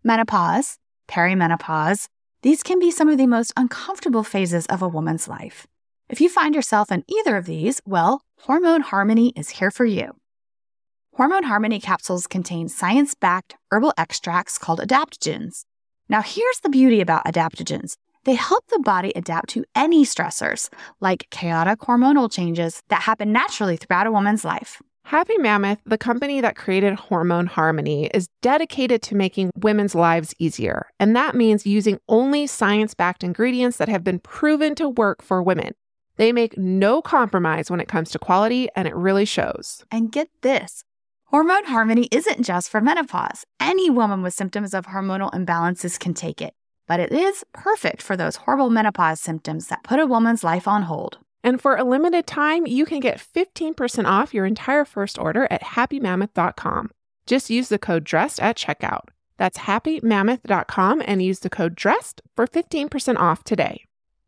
menopause, perimenopause. These can be some of the most uncomfortable phases of a woman's life. If you find yourself in either of these, well, Hormone Harmony is here for you. Hormone Harmony capsules contain science-backed herbal extracts called adaptogens. Now, here's the beauty about adaptogens. They help the body adapt to any stressors, like chaotic hormonal changes that happen naturally throughout a woman's life. Happy Mammoth, the company that created Hormone Harmony, is dedicated to making women's lives easier. And that means using only science-backed ingredients that have been proven to work for women. They make no compromise when it comes to quality, and it really shows. And get this, Hormone Harmony isn't just for menopause. Any woman with symptoms of hormonal imbalances can take it, but it is perfect for those horrible menopause symptoms that put a woman's life on hold. And for a limited time, you can get 15% off your entire first order at happymammoth.com. Just use the code DRESSED at checkout. That's happymammoth.com and use the code DRESSED for 15% off today.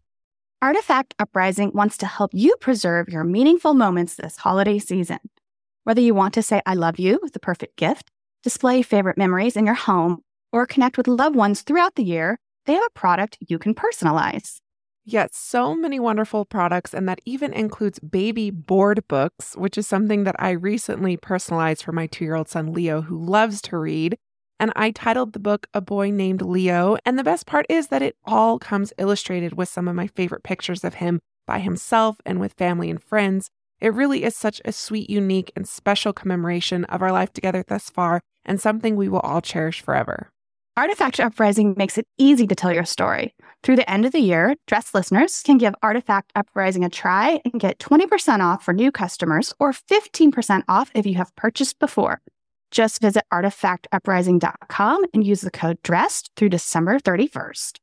Artifact Uprising wants to help you preserve your meaningful moments this holiday season. Whether you want to say I love you with the perfect gift, display favorite memories in your home, or connect with loved ones throughout the year, they have a product you can personalize. Yet so many wonderful products, and that even includes baby board books, which is something that I recently personalized for my 2-year-old son, Leo, who loves to read. And I titled the book A Boy Named Leo. And the best part is that it all comes illustrated with some of my favorite pictures of him by himself and with family and friends. It really is such a sweet, unique, and special commemoration of our life together thus far, and something we will all cherish forever. Artifact Uprising makes it easy to tell your story. Through the end of the year, Dressed listeners can give Artifact Uprising a try and get 20% off for new customers or 15% off if you have purchased before. Just visit artifactuprising.com and use the code DRESSED through December 31st.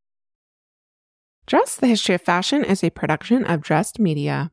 Dressed, the History of Fashion is a production of Dressed Media.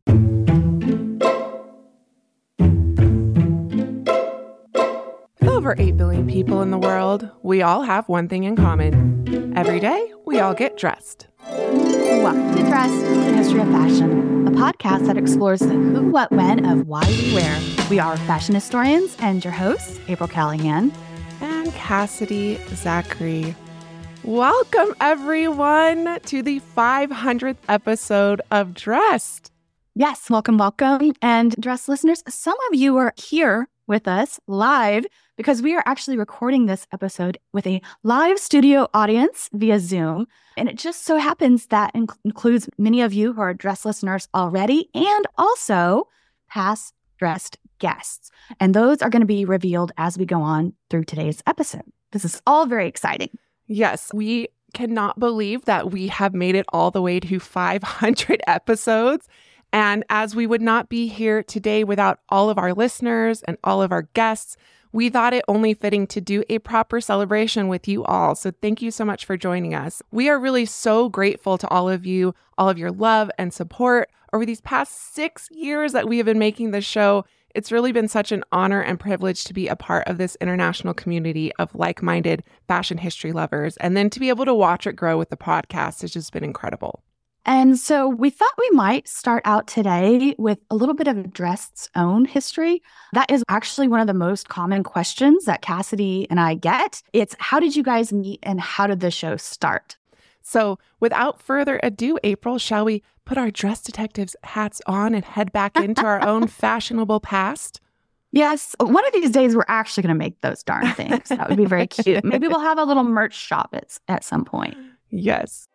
With over 8 billion people in the world, we all have one thing in common. Every day, we all get dressed. Welcome to Dressed, the History of Fashion, a podcast that explores the who, what, when of why we wear. We are fashion historians and your hosts, April Callahan and Cassidy Zachary. Welcome, everyone, to the 500th episode of Dressed. Yes, welcome. And Dressed listeners, some of you are here with us live because we are actually recording this episode with a live studio audience via Zoom. And it just so happens that includes many of you who are Dressed listeners already and also past Dressed guests. And those are going to be revealed as we go on through today's episode. This is all very exciting. Yes, we cannot believe that we have made it all the way to 500 episodes. And as we would not be here today without all of our listeners and all of our guests, we thought it only fitting to do a proper celebration with you all. So thank you so much for joining us. We are really so grateful to all of you, all of your love and support over these past 6 years that we have been making this show. It's really been such an honor and privilege to be a part of this international community of like-minded fashion history lovers. And then to be able to watch it grow with the podcast has just been incredible. And so we thought we might start out today with a little bit of Dressed's own history. That is actually one of the most common questions that Cassidy and I get. It's how did you guys meet and how did the show start? So without further ado, April, shall we put our dress detectives hats on and head back into our own fashionable past? Yes. One of these days, we're actually going to make those darn things. That would be very cute. Maybe we'll have a little merch shop at some point. Yes.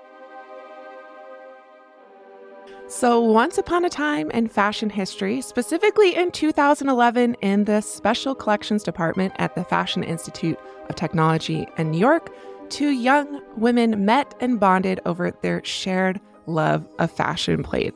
So once upon a time in fashion history, specifically in 2011 in the Special Collections Department at the Fashion Institute of Technology in New York, 2 young women met and bonded over their shared love of fashion plates.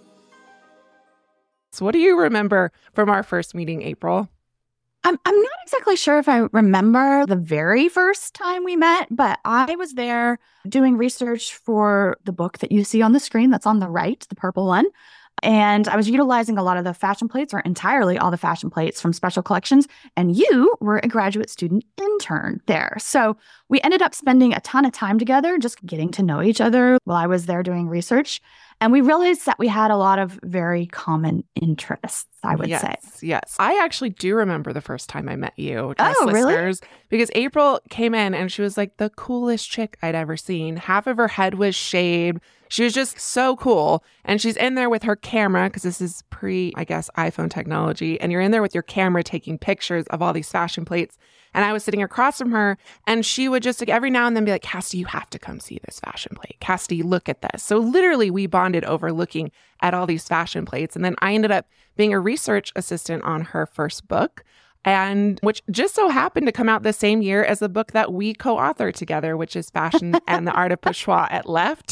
So what do you remember from our first meeting, April? I'm not exactly sure if I remember the very first time we met, but I was there doing research for the book that you see on the screen that's on the right, the purple one. And I was utilizing a lot of the fashion plates, or entirely all the fashion plates from Special Collections. And you were a graduate student intern there. So we ended up spending a ton of time together, just getting to know each other while I was there doing research. And we realized that we had a lot of very common interests. I would say. Yes. I actually do remember the first time I met you, Dress really? listeners, because April came in and she was like the coolest chick I'd ever seen. Half of her head was shaved. She was just so cool. And she's in there with her camera, because this is pre, I guess, iPhone technology. And you're in there with your camera taking pictures of all these fashion plates. And I was sitting across from her, and she would just like every now and then be like, Cassidy, you have to come see this fashion plate. Cassidy, look at this. So literally we bonded over looking at all these fashion plates. And then I ended up being a research assistant on her first book, and which just so happened to come out the same year as the book that we co-authored together, which is Fashion and the Art of Pochoir at Left.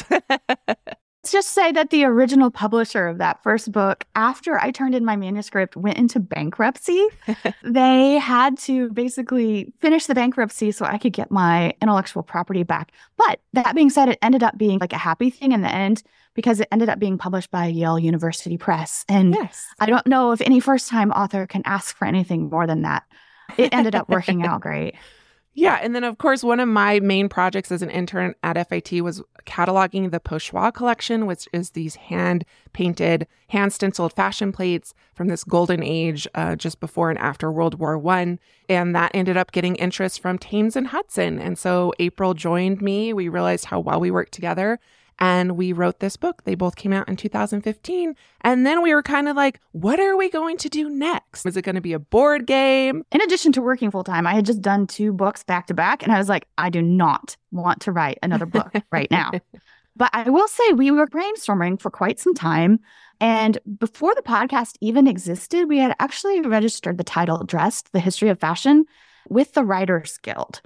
Let's just say that the original publisher of that first book, after I turned in my manuscript, went into bankruptcy. They had to basically finish the bankruptcy so I could get my intellectual property back. But that being said, it ended up being like a happy thing in the end, because it ended up being published by Yale University Press. And I don't know if any first-time author can ask for anything more than that. It ended up working out great. Yeah. And then, of course, one of my main projects as an intern at FIT was cataloging the Pochoir collection, which is these hand-painted, hand-stenciled fashion plates from this golden age just before and after World War I. And that ended up getting interest from Thames and Hudson. And so April joined me. We realized how well we worked together, and we wrote this book. They both came out in 2015. And then we were kind of like, what are we going to do next? Is it going to be a board game? In addition to working full time, I had just done 2 books back to back. And I was like, I do not want to write another book right now. But I will say we were brainstorming for quite some time. And before the podcast even existed, we had actually registered the title Dressed, The History of Fashion with the Writers Guild.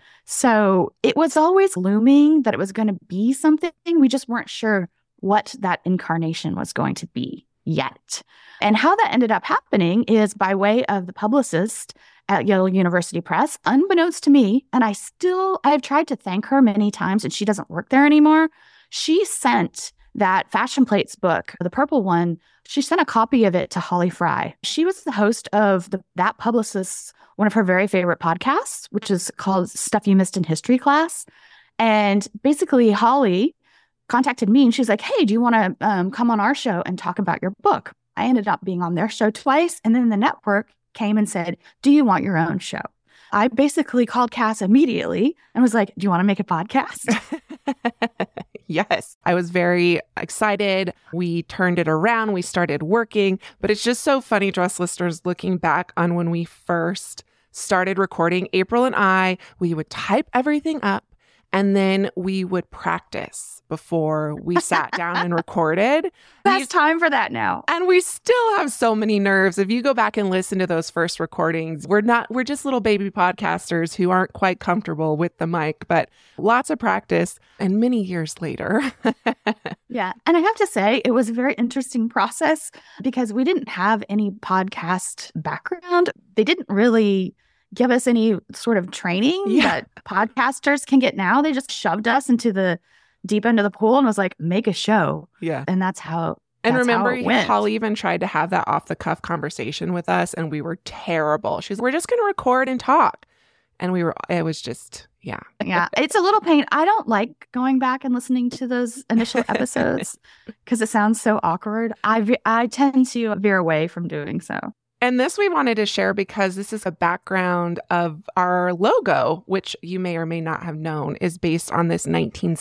So it was always looming that it was going to be something. We just weren't sure what that incarnation was going to be yet. And how that ended up happening is by way of the publicist at Yale University Press, unbeknownst to me, and I've tried to thank her many times, and she doesn't work there anymore. She sent that Fashion Plates book, the purple one, she sent a copy of it to Holly Fry. She was the host of that publicist's one of her very favorite podcasts, which is called Stuff You Missed in History Class. And basically, Holly contacted me and she was like, hey, do you want to come on our show and talk about your book? I ended up being on their show twice. And then the network came and said, do you want your own show? I basically called Cass immediately and was like, do you want to make a podcast? Yes. I was very excited. We turned it around. We started working. But it's just so funny, Dress listeners, looking back on when we first started recording. April and I, we would type everything up, and then we would practice before we sat down and recorded. That's time for that now. And we still have so many nerves. If you go back and listen to those first recordings, we're just little baby podcasters who aren't quite comfortable with the mic, but lots of practice and many years later. Yeah. And I have to say, it was a very interesting process because we didn't have any podcast background. They didn't really give us any sort of training that podcasters can get now. They just shoved us into the deep end of the pool and was like, make a show. Yeah. And that's how And remember, how it went. Holly even tried to have that off-the-cuff conversation with us, and we were terrible. She's, we're just going to record and talk. And it was just, yeah. Yeah, it's a little pain. I don't like going back and listening to those initial episodes because it sounds so awkward. I tend to veer away from doing so. And this we wanted to share because this is a background of our logo, which you may or may not have known is based on this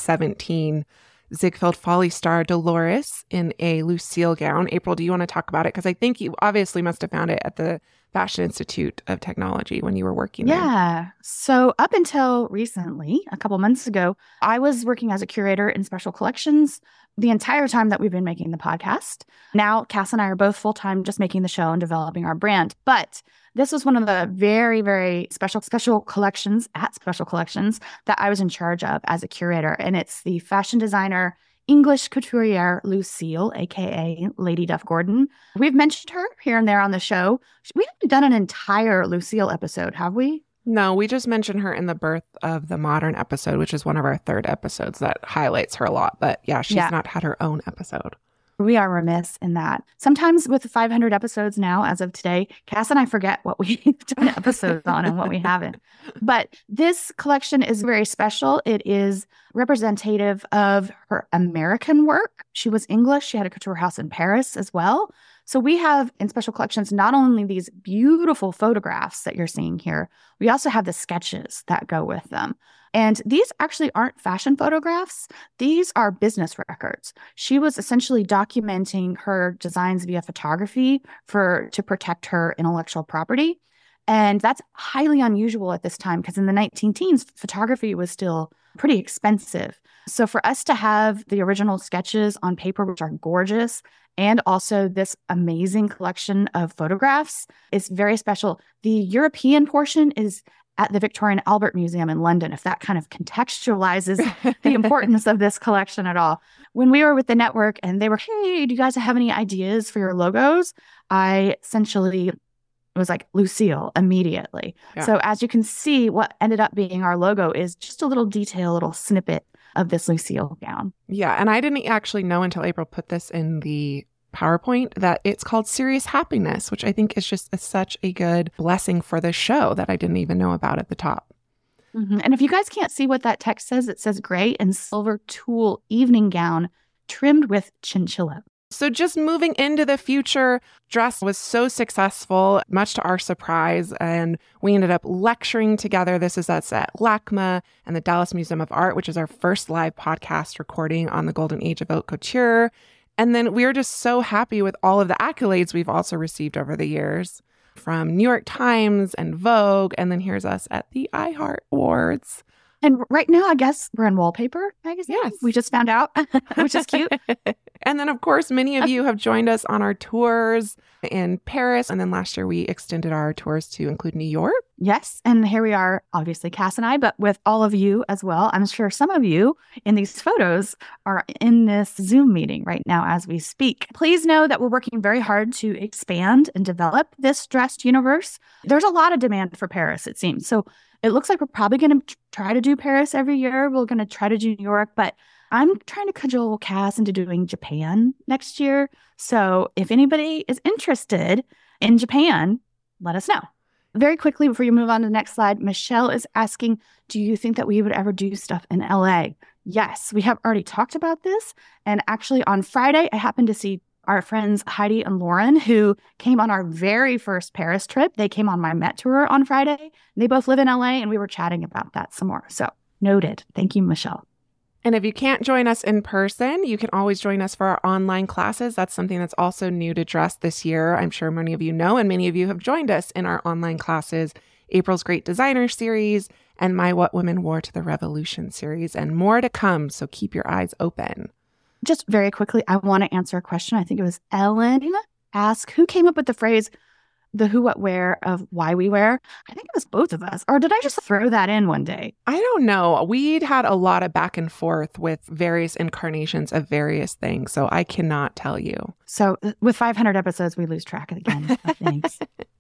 1917 Ziegfeld Folly star Dolores in a Lucille gown. April, do you want to talk about it? Because I think you obviously must have found it at the Fashion Institute of Technology when you were working there. Yeah. So up until recently, a couple months ago, I was working as a curator in special collections the entire time that we've been making the podcast. Now, Cass and I are both full-time just making the show and developing our brand. But this was one of the very, very special collections at Special Collections that I was in charge of as a curator. And it's the fashion designer English couturier Lucille, aka Lady Duff Gordon. We've mentioned her here and there on the show. We haven't done an entire Lucille episode, have we? No, we just mentioned her in the Birth of the Modern episode, which is one of our third episodes that highlights her a lot. But yeah, she's not had her own episode. We are remiss in that. Sometimes with 500 episodes now, as of today, Cass and I forget what we've done episodes on and what we haven't. But this collection is very special. It is representative of her American work. She was English. She had a couture house in Paris as well. So we have in special collections not only these beautiful photographs that you're seeing here, we also have the sketches that go with them. And these actually aren't fashion photographs. These are business records. She was essentially documenting her designs via photography to protect her intellectual property. And that's highly unusual at this time because in the 19-teens, photography was still pretty expensive. So for us to have the original sketches on paper, which are gorgeous, and also this amazing collection of photographs is very special. The European portion is at the Victoria and Albert Museum in London, if that kind of contextualizes the importance of this collection at all. When we were with the network and they were, hey, do you guys have any ideas for your logos? I essentially was like, Lucille, immediately. Yeah. So as you can see, what ended up being our logo is just a little detail, a little snippet of this Lucille gown. Yeah. And I didn't actually know until April put this in the PowerPoint that it's called Serious Happiness, which I think is just such a good blessing for the show that I didn't even know about at the top. Mm-hmm. And if you guys can't see what that text says, it says gray and silver tulle evening gown trimmed with chinchilla. So just moving into the future, dress was so successful, much to our surprise, and we ended up lecturing together. This is us at LACMA and the Dallas Museum of Art, which is our first live podcast recording on the golden age of haute couture. And then we're just so happy with all of the accolades we've also received over the years from New York Times and Vogue. And then here's us at the iHeart Awards. And right now, I guess we're in Wallpaper magazine. Yes. We just found out, which is cute. And then, of course, many of you have joined us on our tours in Paris. And then last year, we extended our tours to include New York. Yes. And here we are, obviously, Cass and I, but with all of you as well. I'm sure some of you in these photos are in this Zoom meeting right now as we speak. Please know that we're working very hard to expand and develop this dressed universe. There's a lot of demand for Paris, it seems. So it looks like we're probably going to try to do Paris every year. We're going to try to do New York, but I'm trying to cajole Cass into doing Japan next year. So if anybody is interested in Japan, let us know. Very quickly, before you move on to the next slide, Michelle is asking, do you think that we would ever do stuff in LA? Yes, we have already talked about this. And actually on Friday, I happened to see our friends Heidi and Lauren, who came on our very first Paris trip. They came on my Met tour on Friday. They both live in LA, and we were chatting about that some more. So noted. Thank you, Michelle. And if you can't join us in person, you can always join us for our online classes. That's something that's also new to Dress this year. I'm sure many of you know, and many of you have joined us in our online classes, April's Great Designer series and My What Women Wore to the Revolution series, and more to come. So keep your eyes open. Just very quickly, I want to answer a question. I think it was Ellen asked, who came up with the phrase, the who, what, where of why we wear? I think it was both of us. Or did I just throw that in one day? I don't know. We'd had a lot of back and forth with various incarnations of various things, so I cannot tell you. So with 500 episodes, we lose track again of things.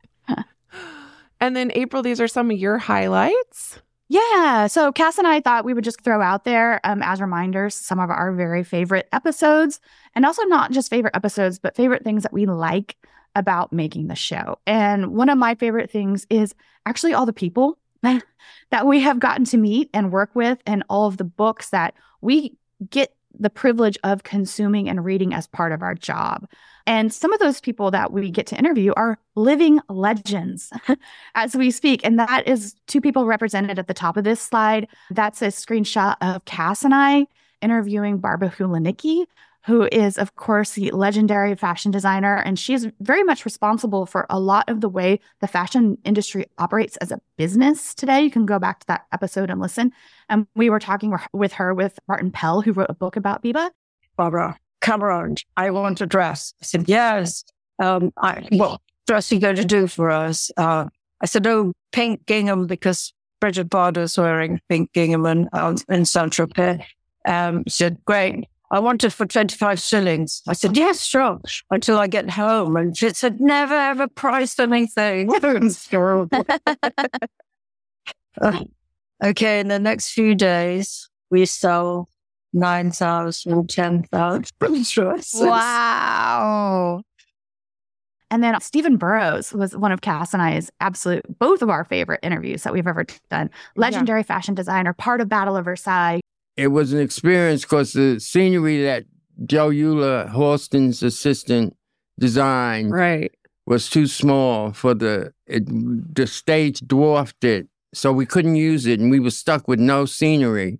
And then April, these are some of your highlights. Yeah. So Cass and I thought we would just throw out there as reminders some of our very favorite episodes, and also not just favorite episodes, but favorite things that we like about making the show. And one of my favorite things is actually all the people that we have gotten to meet and work with, and all of the books that we get the privilege of consuming and reading as part of our job. And some of those people that we get to interview are living legends as we speak. And that is two people represented at the top of this slide. That's a screenshot of Cass and I interviewing Barbara Hulanicki, who is, of course, the legendary fashion designer. And she is very much responsible for a lot of the way the fashion industry operates as a business today. You can go back to that episode and listen. And we were talking with her, with Martin Pell, who wrote a book about Biba. Barbara, come around. I want a dress. I said, yes. What dress are you going to do for us? I said, oh, pink gingham, because Bridget Barder's wearing pink gingham in Saint-Tropez. She said, great. I want it for 25 shillings. I said, yes, sure, until I get home. And she said, never ever priced anything. Okay, in the next few days, we sell 9,000, 10,000 dresses. Wow. And then Stephen Burrows was one of Cass and I's both of our favorite interviews that we've ever done. Legendary fashion designer, part of Battle of Versailles. It was an experience because the scenery that Joe Euler, Halston's assistant, design Right. was too small for the stage dwarfed it. So we couldn't use it, and we were stuck with no scenery,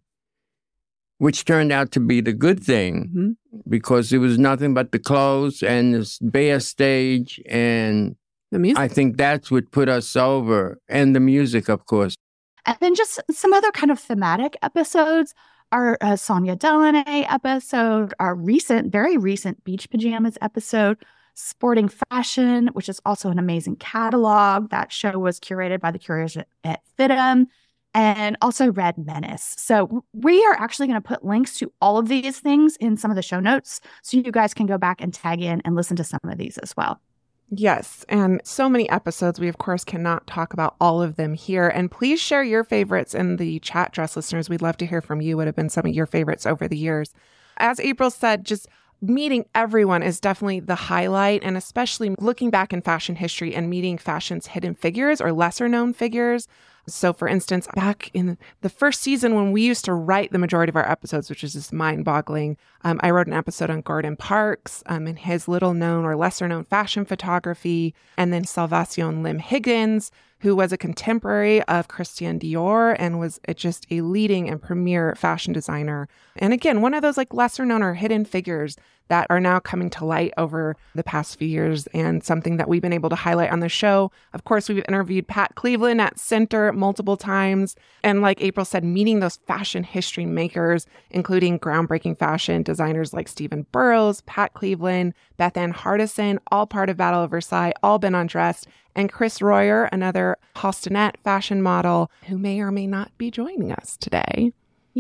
which turned out to be the good thing because it was nothing but the clothes and this bare stage, and The music. I think that's what put us over, and the music, of course. And then just some other kind of thematic episodes. Our Sonia Delaney episode, our very recent Beach Pajamas episode, Sporting Fashion, which is also an amazing catalog. That show was curated by the curators at FITM, and also Red Menace. So we are actually going to put links to all of these things in some of the show notes so you guys can go back and tag in and listen to some of these as well. Yes, and so many episodes. We, of course, cannot talk about all of them here. And please share your favorites in the chat, Dress listeners. We'd love to hear from you. What have been some of your favorites over the years? As April said, just meeting everyone is definitely the highlight, and especially looking back in fashion history and meeting fashion's hidden figures or lesser known figures. So for instance, back in the first season when we used to write the majority of our episodes, which is just mind-boggling, I wrote an episode on Gordon Parks and his little-known or lesser-known fashion photography, and then Salvation Lim Higgins, who was a contemporary of Christian Dior and was just a leading and premier fashion designer. And again, one of those like lesser-known or hidden figures that are now coming to light over the past few years, and something that we've been able to highlight on the show. Of course, we've interviewed Pat Cleveland at Center multiple times. And like April said, meeting those fashion history makers, including groundbreaking fashion designers like Stephen Burrows, Pat Cleveland, Beth Ann Hardison, all part of Battle of Versailles, all been on Dressed, and Chris Royer, another Halstonette fashion model who may or may not be joining us today.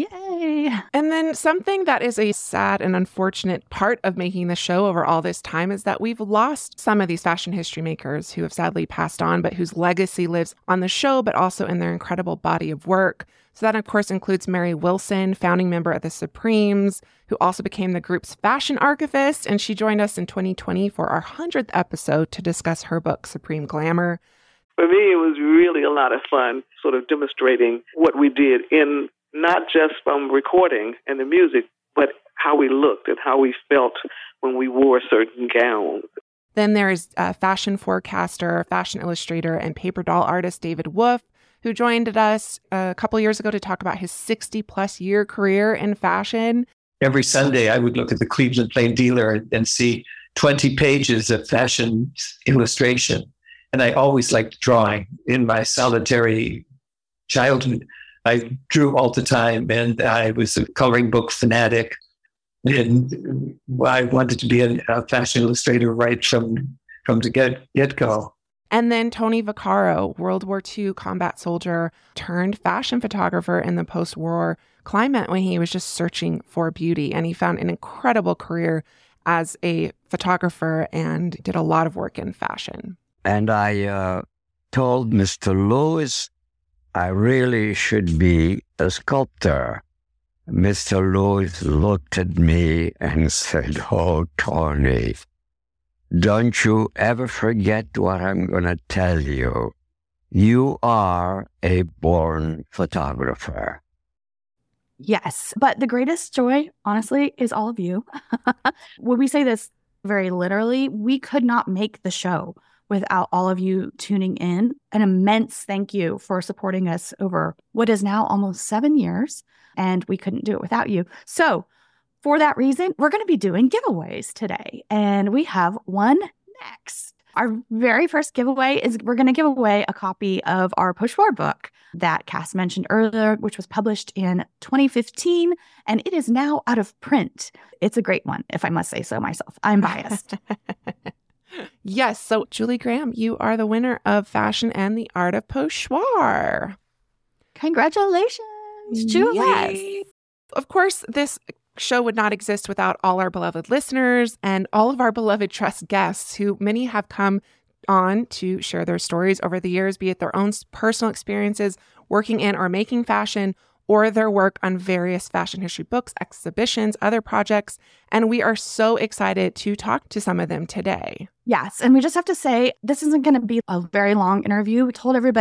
Yay! And then something that is a sad and unfortunate part of making the show over all this time is that we've lost some of these fashion history makers who have sadly passed on, but whose legacy lives on the show, but also in their incredible body of work. So that, of course, includes Mary Wilson, founding member of the Supremes, who also became the group's fashion archivist, and she joined us in 2020 for our 100th episode to discuss her book, Supreme Glamour. For me, it was really a lot of fun sort of demonstrating what we did in not just from recording and the music, but how we looked and how we felt when we wore certain gowns. Then there's fashion forecaster, fashion illustrator, and paper doll artist David Wolf, who joined us a couple years ago to talk about his 60-plus year career in fashion. Every Sunday, I would look at the Cleveland Plain Dealer and see 20 pages of fashion illustration. And I always liked drawing. In my solitary childhood, I drew all the time, and I was a coloring book fanatic. And I wanted to be a fashion illustrator right from the get-go. And then Tony Vaccaro, World War II combat soldier turned fashion photographer in the post-war climate when he was just searching for beauty. And he found an incredible career as a photographer and did a lot of work in fashion. And I told Mr. Lewis I really should be a sculptor. Mr. Lewis looked at me and said, "Oh, Tony, don't you ever forget what I'm going to tell you. You are a born photographer." Yes, but the greatest joy, honestly, is all of you. When we say this very literally, we could not make the show without all of you tuning in. An immense thank you for supporting us over what is now almost 7 years, and we couldn't do it without you. So for that reason, we're going to be doing giveaways today, and we have one next. Our very first giveaway is we're going to give away a copy of our Pochoir book that Cass mentioned earlier, which was published in 2015, and it is now out of print. It's a great one, if I must say so myself. I'm biased. Yes. So, Julie Graham, you are the winner of Fashion and the Art of Pochoir. Congratulations, Julie. Yes. Of course, this show would not exist without all our beloved listeners and all of our beloved Dressed guests, who many have come on to share their stories over the years, be it their own personal experiences working in or making fashion, or their work on various fashion history books, exhibitions, other projects. And we are so excited to talk to some of them today. Yes. And we just have to say, this isn't going to be a very long interview. We told everybody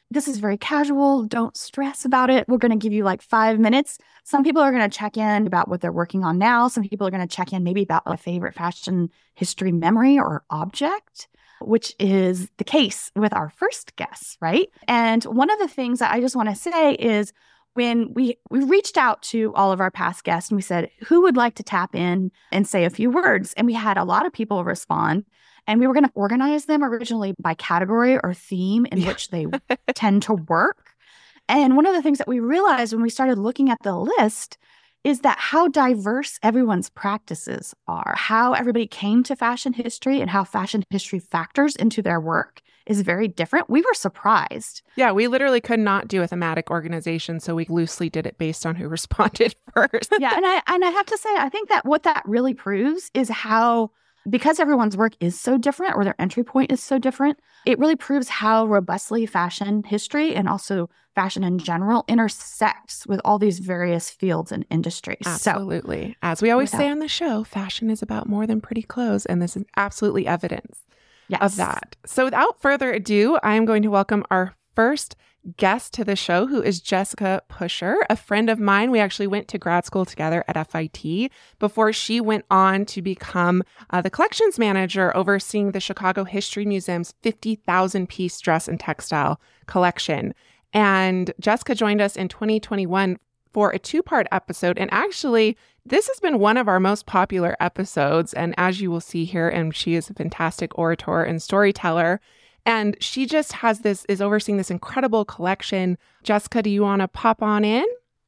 this is very casual. Don't stress about it. We're going to give you like 5 minutes. Some people are going to check in about what they're working on now. Some people are going to check in maybe about a favorite fashion history memory or object, which is the case with our first guest, right? And one of the things that I just want to say is when we reached out to all of our past guests and we said, who would like to tap in and say a few words? And we had a lot of people respond. And we were going to organize them originally by category or theme in which they tend to work. And one of the things that we realized when we started looking at the list is that how diverse everyone's practices are, how everybody came to fashion history and how fashion history factors into their work is very different. We were surprised. Yeah, we literally could not do a thematic organization, so we loosely did it based on who responded first. Yeah, and I have to say, I think that what that really proves is how, because everyone's work is so different or their entry point is so different, it really proves how robustly fashion history and also fashion in general intersects with all these various fields and industries. Absolutely. So, as we always say on the show, fashion is about more than pretty clothes, and this is absolutely evidence of that. So without further ado, I am going to welcome our first guest to the show, who is Jessica Pusher, a friend of mine. We actually went to grad school together at FIT before she went on to become the collections manager overseeing the Chicago History Museum's 50,000-piece dress and textile collection. And Jessica joined us in 2021 for a 2-part episode. And actually, this has been one of our most popular episodes. And as you will see here, and she is a fantastic orator and storyteller. And she just is overseeing this incredible collection. Jessica, do you want to pop on in?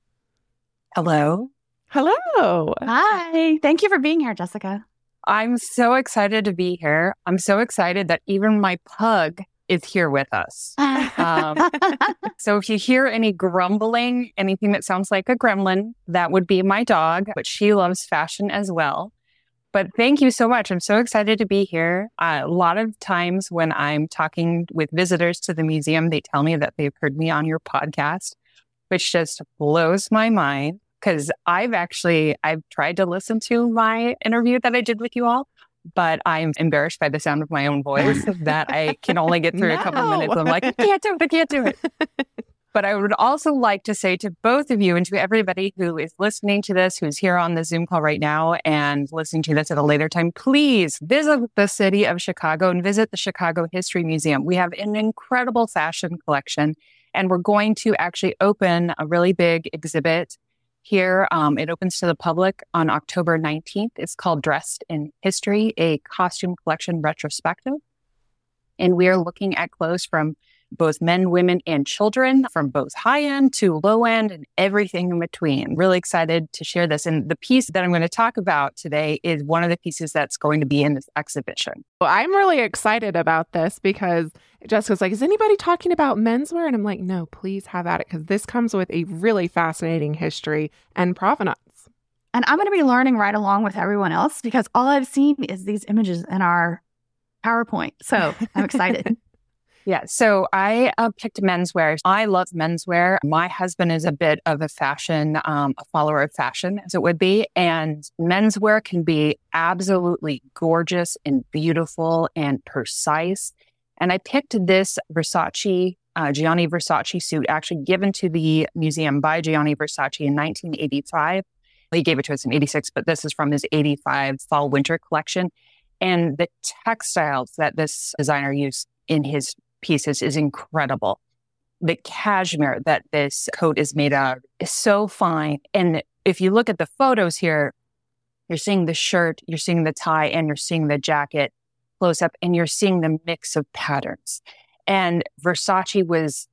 Hello. Hello. Hi. Thank you for being here, Jessica. I'm so excited to be here. I'm so excited that even my pug is here with us. So if you hear any grumbling, anything that sounds like a gremlin, that would be my dog, but she loves fashion as well. But thank you so much. I'm so excited to be here. A lot of times when I'm talking with visitors to the museum, they tell me that they've heard me on your podcast, which just blows my mind because I've tried to listen to my interview that I did with you all, but I'm embarrassed by the sound of my own voice that I can only get through a couple of minutes. I'm like, I can't do it. But I would also like to say to both of you and to everybody who is listening to this, who's here on the Zoom call right now and listening to this at a later time, please visit the city of Chicago and visit the Chicago History Museum. We have an incredible fashion collection, and we're going to actually open a really big exhibit here. It opens to the public on October 19th. It's called Dressed in History, a costume collection retrospective. And we are looking at clothes from both men, women, and children, from both high end to low end and everything in between. Really excited to share this. And the piece that I'm going to talk about today is one of the pieces that's going to be in this exhibition. Well, I'm really excited about this because Jessica's like, is anybody talking about menswear? And I'm like, no, please have at it, because this comes with a really fascinating history and provenance. And I'm going to be learning right along with everyone else because all I've seen is these images in our PowerPoint. So I'm excited. Yeah, so I picked menswear. I love menswear. My husband is a bit of a follower of fashion, as it would be. And menswear can be absolutely gorgeous and beautiful and precise. And I picked this Gianni Versace suit, actually given to the museum by Gianni Versace in 1985. He gave it to us in 86, but this is from his 85 fall-winter collection. And the textiles that this designer used in his pieces is incredible. The cashmere that this coat is made of is so fine. And if you look at the photos here, you're seeing the shirt, you're seeing the tie, and you're seeing the jacket close up, and you're seeing the mix of patterns. And Versace was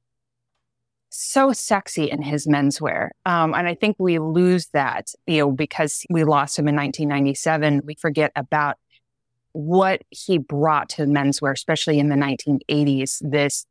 so sexy in his menswear. And I think we lose that, because we lost him in 1997. We forget about what he brought to menswear, especially in the 1980s, this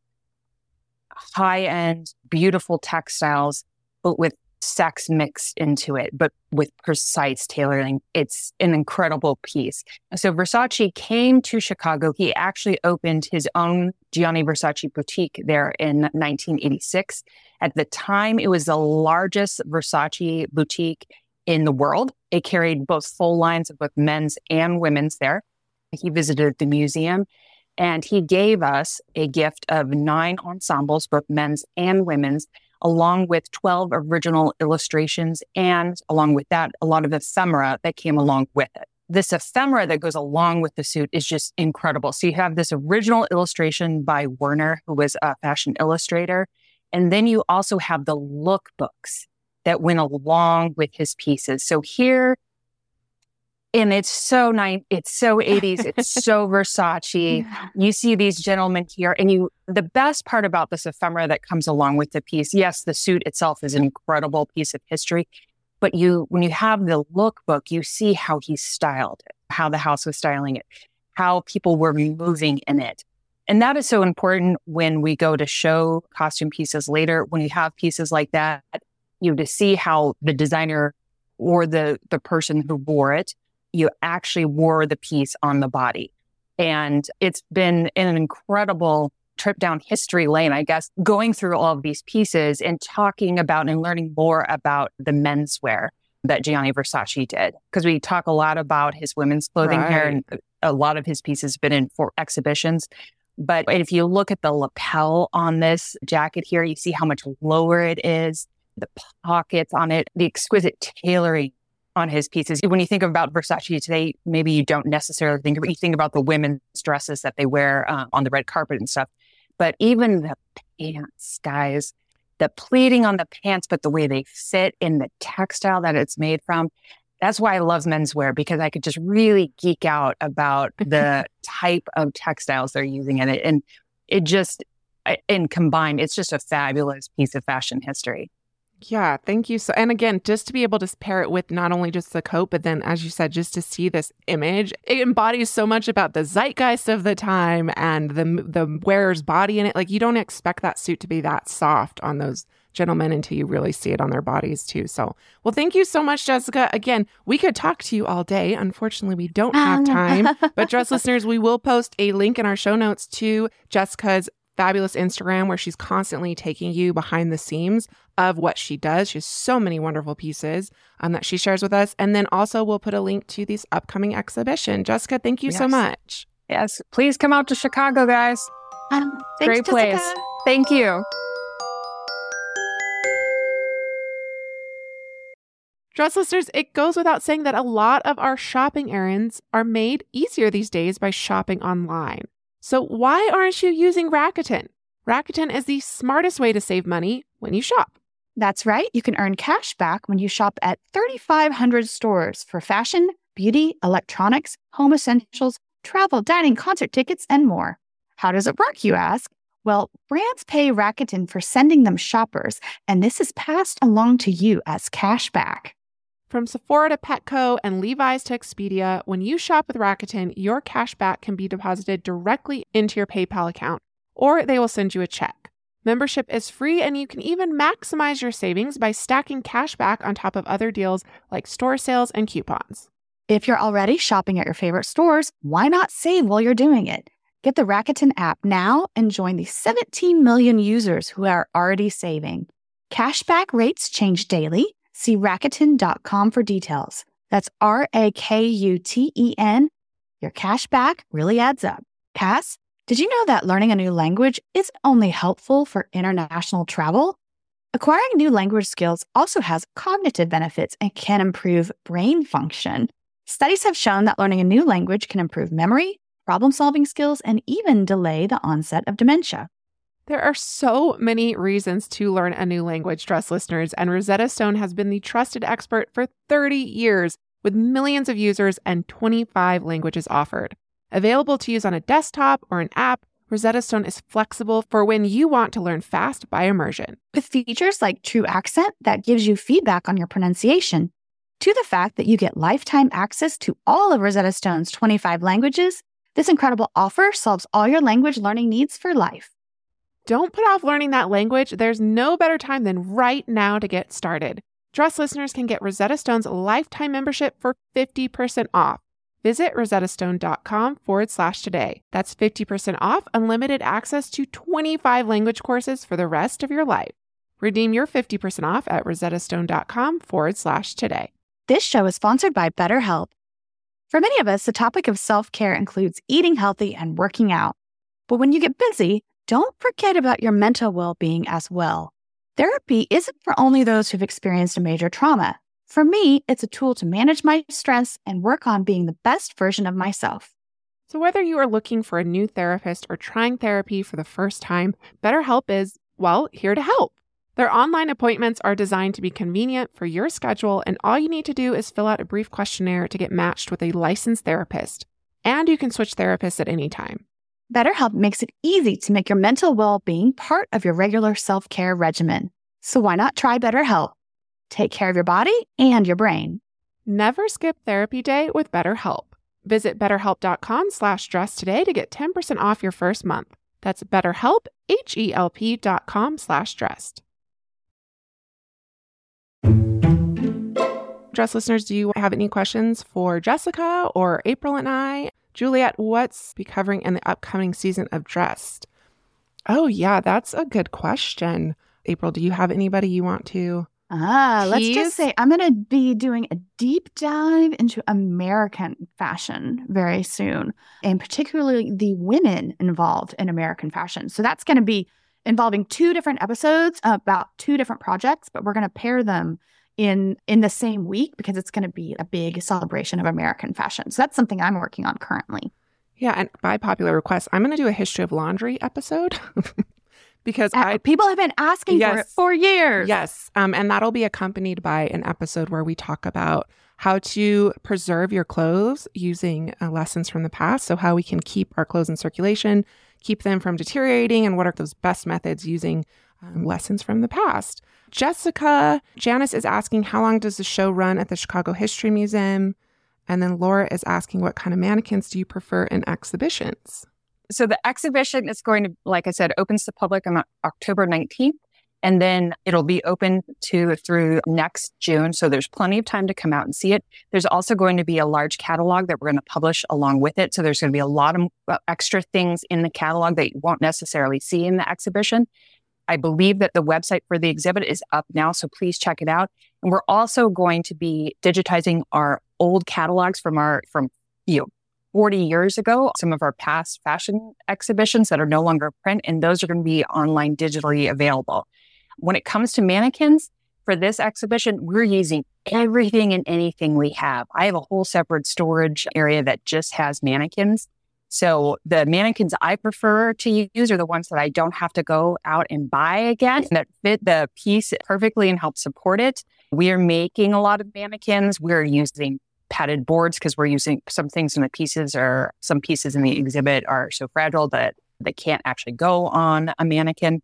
high-end, beautiful textiles, but with sex mixed into it, but with precise tailoring. It's an incredible piece. So Versace came to Chicago. He actually opened his own Gianni Versace boutique there in 1986. At the time, it was the largest Versace boutique in the world. It carried both full lines of both men's and women's there. He visited the museum, And he gave us a gift of 9 ensembles, both men's and women's, along with 12 original illustrations. And along with that, a lot of ephemera that came along with it. This ephemera that goes along with the suit is just incredible. So you have this original illustration by Werner, who was a fashion illustrator. And then you also have the lookbooks that went along with his pieces. So here, and it's so nice, it's so 80s, it's so Versace. You see these gentlemen here, and the best part about this ephemera that comes along with the piece, yes, the suit itself is an incredible piece of history, but when you have the lookbook, you see how he styled it, how the house was styling it, how people were moving in it. And that is so important when we go to show costume pieces later. When you have pieces like that, to see how the designer or the person who wore it, you actually wore the piece on the body. And it's been an incredible trip down history lane, I guess, going through all of these pieces and talking about and learning more about the menswear that Gianni Versace did. Because we talk a lot about his women's clothing here, and a lot of his pieces have been in for exhibitions. But if you look at the lapel on this jacket here, you see how much lower it is, the pockets on it, the exquisite tailoring on his pieces. When you think about Versace today, maybe you don't necessarily think about, you think about the women's dresses that they wear on the red carpet and stuff. But even the pants, guys, the pleating on the pants, but the way they fit in the textile that it's made from, that's why I love menswear, because I could just really geek out about the type of textiles they're using in it. And it just, and combined, it's just a fabulous piece of fashion history. Yeah, thank you. So, and again, just to be able to pair it with not only just the coat, but then, as you said, just to see this image, it embodies so much about the zeitgeist of the time and the wearer's body in it. Like, you don't expect that suit to be that soft on those gentlemen until you really see it on their bodies too. So, well, thank you so much, Jessica. Again, we could talk to you all day. Unfortunately, we don't have time. But dress listeners, we will post a link in our show notes to Jessica's fabulous Instagram, where she's constantly taking you behind the scenes of what she does. She has so many wonderful pieces that she shares with us. And then also we'll put a link to this upcoming exhibition. Jessica, thank you so much. Yes. Please come out to Chicago, guys. Great place. Jessica. Thank you. Dress listeners, it goes without saying that a lot of our shopping errands are made easier these days by shopping online. So why aren't you using Rakuten? Rakuten is the smartest way to save money when you shop. That's right. You can earn cash back when you shop at 3,500 stores for fashion, beauty, electronics, home essentials, travel, dining, concert tickets, and more. How does it work, you ask? Well, brands pay Rakuten for sending them shoppers, and this is passed along to you as cash back. From Sephora to Petco and Levi's to Expedia, when you shop with Rakuten, your cash back can be deposited directly into your PayPal account, or they will send you a check. Membership is free, and you can even maximize your savings by stacking cash back on top of other deals like store sales and coupons. If you're already shopping at your favorite stores, why not save while you're doing it? Get the Rakuten app now and join the 17 million users who are already saving. Cashback rates change daily. See Rakuten.com for details. That's Rakuten. Your cash back really adds up. Cass, did you know that learning a new language isn't only helpful for international travel? Acquiring new language skills also has cognitive benefits and can improve brain function. Studies have shown that learning a new language can improve memory, problem-solving skills, and even delay the onset of dementia. There are so many reasons to learn a new language, dress listeners, and Rosetta Stone has been the trusted expert for 30 years with millions of users and 25 languages offered. Available to use on a desktop or an app, Rosetta Stone is flexible for when you want to learn fast by immersion. With features like True Accent that gives you feedback on your pronunciation, to the fact that you get lifetime access to all of Rosetta Stone's 25 languages, this incredible offer solves all your language learning needs for life. Don't put off learning that language. There's no better time than right now to get started. Dress listeners can get Rosetta Stone's lifetime membership for 50% off. Visit rosettastone.com/today. That's 50% off unlimited access to 25 language courses for the rest of your life. Redeem your 50% off at rosettastone.com/today. This show is sponsored by BetterHelp. For many of us, the topic of self-care includes eating healthy and working out. But when you get busy, don't forget about your mental well-being as well. Therapy isn't for only those who've experienced a major trauma. For me, it's a tool to manage my stress and work on being the best version of myself. So whether you are looking for a new therapist or trying therapy for the first time, BetterHelp is, well, here to help. Their online appointments are designed to be convenient for your schedule, and all you need to do is fill out a brief questionnaire to get matched with a licensed therapist. And you can switch therapists at any time. BetterHelp makes it easy to make your mental well-being part of your regular self-care regimen. So why not try BetterHelp? Take care of your body and your brain. Never skip therapy day with BetterHelp. Visit betterhelp.com/dress today to get 10% off your first month. That's BetterHelp, HELP.com/dressed. Dress listeners, do you have any questions for Jessica or April and I? Juliet, what's be covering in the upcoming season of Dressed? Oh, yeah, that's a good question. April, do you have anybody you want to Let's just say I'm going to be doing a deep dive into American fashion very soon, and particularly the women involved in American fashion. So that's going to be involving 2 different episodes about 2 different projects, but we're going to pair them in the same week because it's going to be a big celebration of American fashion. So that's something I'm working on currently. Yeah, and by popular request, I'm going to do a history of laundry episode. Because people have been asking for it for years. Yes. And that'll be accompanied by an episode where we talk about how to preserve your clothes using lessons from the past. So how we can keep our clothes in circulation, keep them from deteriorating, and what are those best methods using lessons from the past. Janice is asking, how long does the show run at the Chicago History Museum? And then Laura is asking, what kind of mannequins do you prefer in exhibitions? So the exhibition is going to, like I said, opens to public on October 19th, and then it'll be open through next June. So there's plenty of time to come out and see it. There's also going to be a large catalog that we're going to publish along with it. So there's going to be a lot of extra things in the catalog that you won't necessarily see in the exhibition. I believe that the website for the exhibit is up now, so please check it out. And we're also going to be digitizing our old catalogs from 40 years ago, some of our past fashion exhibitions that are no longer print, and those are going to be online digitally available. When it comes to mannequins, for this exhibition, we're using everything and anything we have. I have a whole separate storage area that just has mannequins. So the mannequins I prefer to use are the ones that I don't have to go out and buy again, that fit the piece perfectly and help support it. We are making a lot of mannequins. We're using padded boards because we're using some things in the pieces, or some pieces in the exhibit are so fragile that they can't actually go on a mannequin.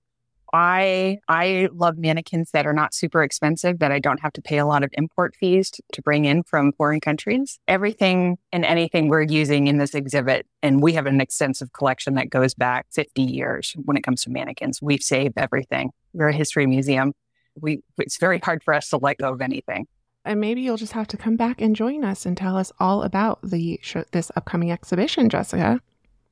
I love mannequins that are not super expensive, that I don't have to pay a lot of import fees to bring in from foreign countries. Everything and anything we're using in this exhibit, and we have an extensive collection that goes back 50 years when it comes to mannequins. We've saved everything. We're a history museum. It's very hard for us to let go of anything. And maybe you'll just have to come back and join us and tell us all about this upcoming exhibition, Jessica.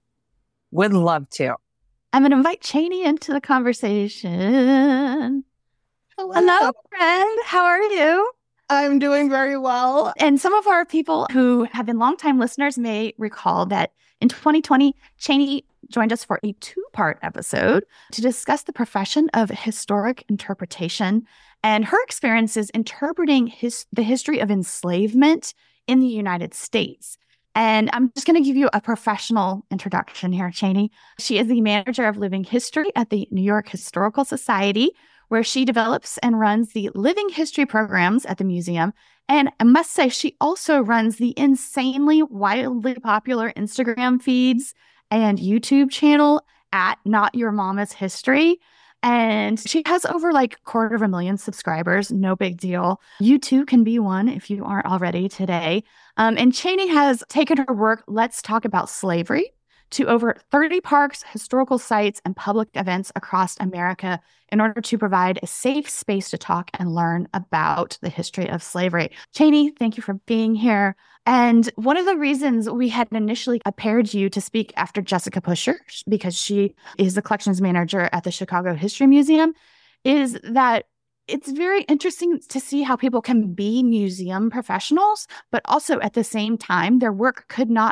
Would love to. I'm going to invite Cheney into the conversation. Hello, friend. How are you? I'm doing very well. And some of our people who have been longtime listeners may recall that in 2020, Cheney joined us for a 2-part episode to discuss the profession of historic interpretation and her experiences interpreting the history of enslavement in the United States. And I'm just going to give you a professional introduction here, Cheney. She is the manager of living history at the New York Historical Society, where she develops and runs the living history programs at the museum. And I must say, she also runs the insanely, wildly popular Instagram feeds and YouTube channel at Not Your Mama's History. And she has over 250,000 subscribers. No big deal. You too can be one if you aren't already today. And Cheney has taken her work, Let's Talk About Slavery, to over 30 parks, historical sites, and public events across America in order to provide a safe space to talk and learn about the history of slavery. Cheney, thank you for being here. And one of the reasons we had initially paired you to speak after Jessica Pusher, because she is the collections manager at the Chicago History Museum, is that it's very interesting to see how people can be museum professionals, but also at the same time, their work could not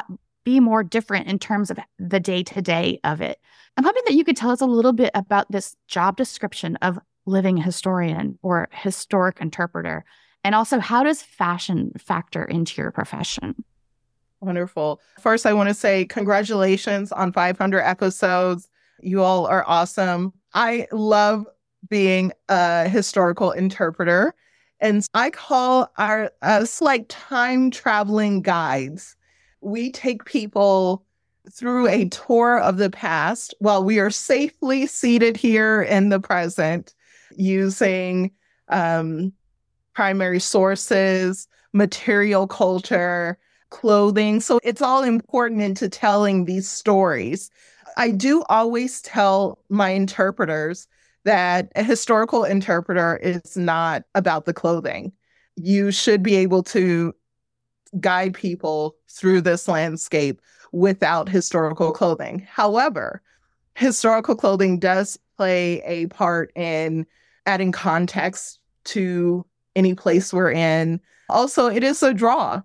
be more different in terms of the day-to-day of it. I'm hoping that you could tell us a little bit about this job description of living historian or historic interpreter. And also, how does fashion factor into your profession? Wonderful. First, I want to say congratulations on 500 episodes. You all are awesome. I love being a historical interpreter. And I call us like time traveling guides. We take people through a tour of the past while we are safely seated here in the present using primary sources, material culture, clothing. So it's all important into telling these stories. I do always tell my interpreters that a historical interpreter is not about the clothing. You should be able to guide people through this landscape without historical clothing. However, historical clothing does play a part in adding context to any place we're in. Also, it is a draw.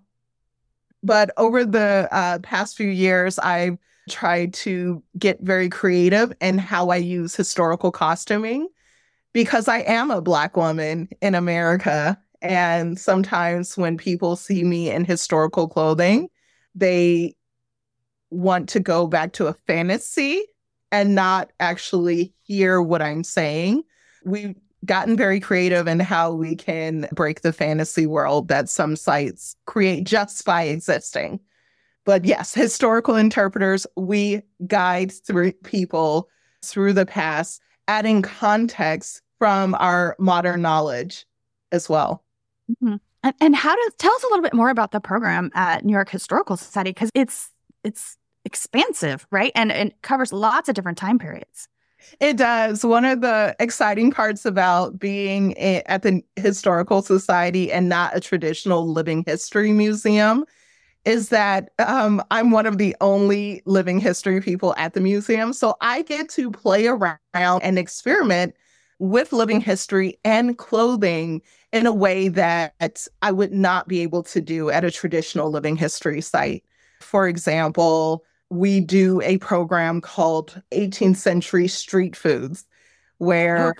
But over the past few years, I've tried to get very creative in how I use historical costuming because I am a Black woman in America. And sometimes when people see me in historical clothing, they want to go back to a fantasy and not actually hear what I'm saying. We've gotten very creative in how we can break the fantasy world that some sites create just by existing. But yes, historical interpreters, we guide through people through the past, adding context from our modern knowledge as well. Mm-hmm. And tell us a little bit more about the program at New York Historical Society, because it's expansive, right? And it covers lots of different time periods. It does. One of the exciting parts about being at the Historical Society and not a traditional living history museum is that I'm one of the only living history people at the museum. So I get to play around and experiment with living history and clothing in a way that I would not be able to do at a traditional living history site. For example, we do a program called 18th Century Street Foods, where,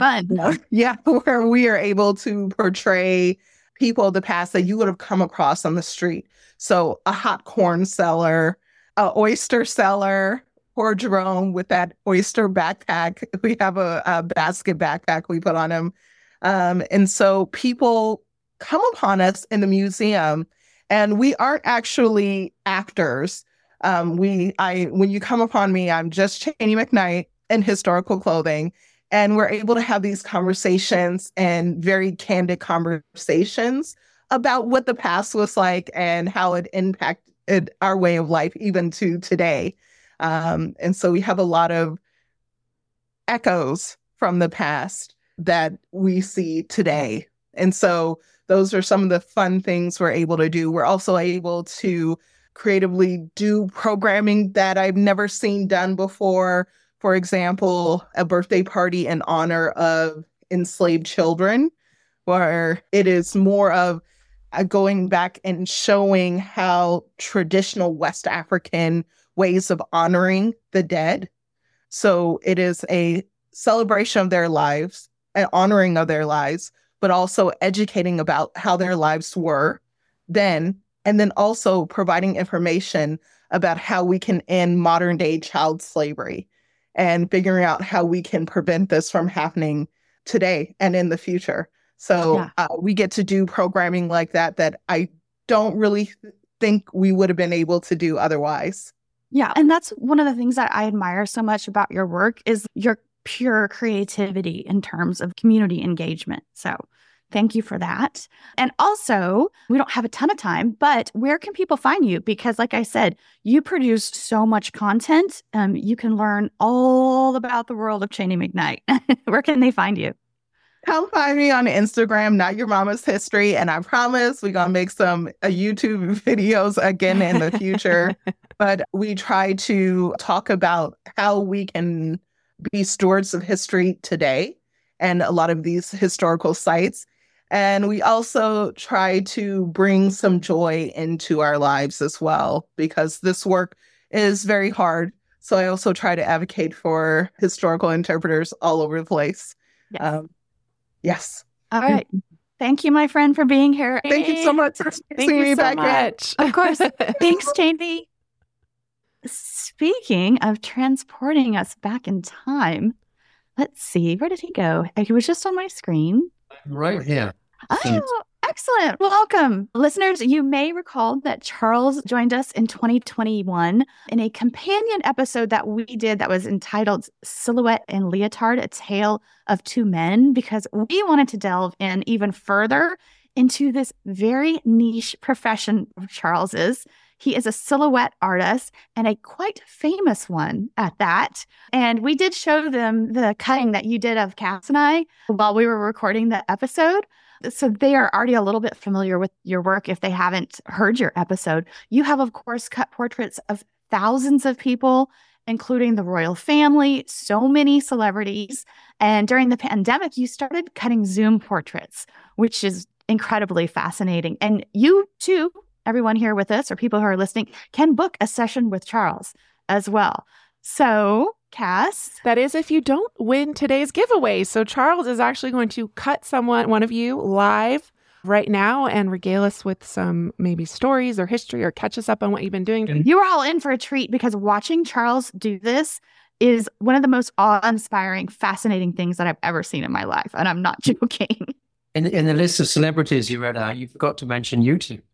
where we are able to portray people of the past that you would have come across on the street. So a hot corn seller, an oyster seller, poor Jerome with that oyster backpack. We have a basket backpack we put on him. And so people come upon us in the museum, and we aren't actually actors. When you come upon me, I'm just Chanie McKnight in historical clothing, and we're able to have these conversations and very candid conversations about what the past was like and how it impacted our way of life even to today. And so we have a lot of echoes from the past that we see today. And so those are some of the fun things we're able to do. We're also able to creatively do programming that I've never seen done before. For example, a birthday party in honor of enslaved children, where it is more of going back and showing how traditional West African ways of honoring the dead. So it is a celebration of their lives, an honoring of their lives, but also educating about how their lives were then, and then also providing information about how we can end modern day child slavery and figuring out how we can prevent this from happening today and in the future. So we get to do programming like that I don't really think we would have been able to do otherwise. Yeah. And that's one of the things that I admire so much about your work is your pure creativity in terms of community engagement. So thank you for that. And also, we don't have a ton of time, but where can people find you? Because like I said, you produce so much content. You can learn all about the world of Chanie McKnight. Where can they find you? Come find me on Instagram, Not Your Mama's History. And I promise we're going to make some YouTube videos again in the future. But we try to talk about how we can be stewards of history today and a lot of these historical sites. And we also try to bring some joy into our lives as well, because this work is very hard. So I also try to advocate for historical interpreters all over the place. Yes. Yes. All right. Thank you, my friend, for being here. Thank you so much for Thank you me so back much. Of course. Thanks, Jamie. Speaking of transporting us back in time, let's see. Where did he go? He was just on my screen. Right here. Oh, excellent. Welcome. Listeners, you may recall that Charles joined us in 2021 in a companion episode that we did that was entitled Silhouette and Leotard, A Tale of Two Men, because we wanted to delve in even further into this very niche profession of Charles's. He is a silhouette artist and a quite famous one at that. And we did show them the cutting that you did of Cass and I while we were recording the episode. So they are already a little bit familiar with your work if they haven't heard your episode. You have, of course, cut portraits of thousands of people, including the royal family, so many celebrities. And during the pandemic, you started cutting Zoom portraits, which is incredibly fascinating. And you too, everyone here with us or people who are listening, can book a session with Charles as well. So, Cass. That is if you don't win today's giveaway. So Charles is actually going to cut one of you live right now and regale us with some maybe stories or history or catch us up on what you've been doing. You are all in for a treat because watching Charles do this is one of the most awe-inspiring, fascinating things that I've ever seen in my life. And I'm not joking. In the list of celebrities you read out, you forgot to mention YouTube.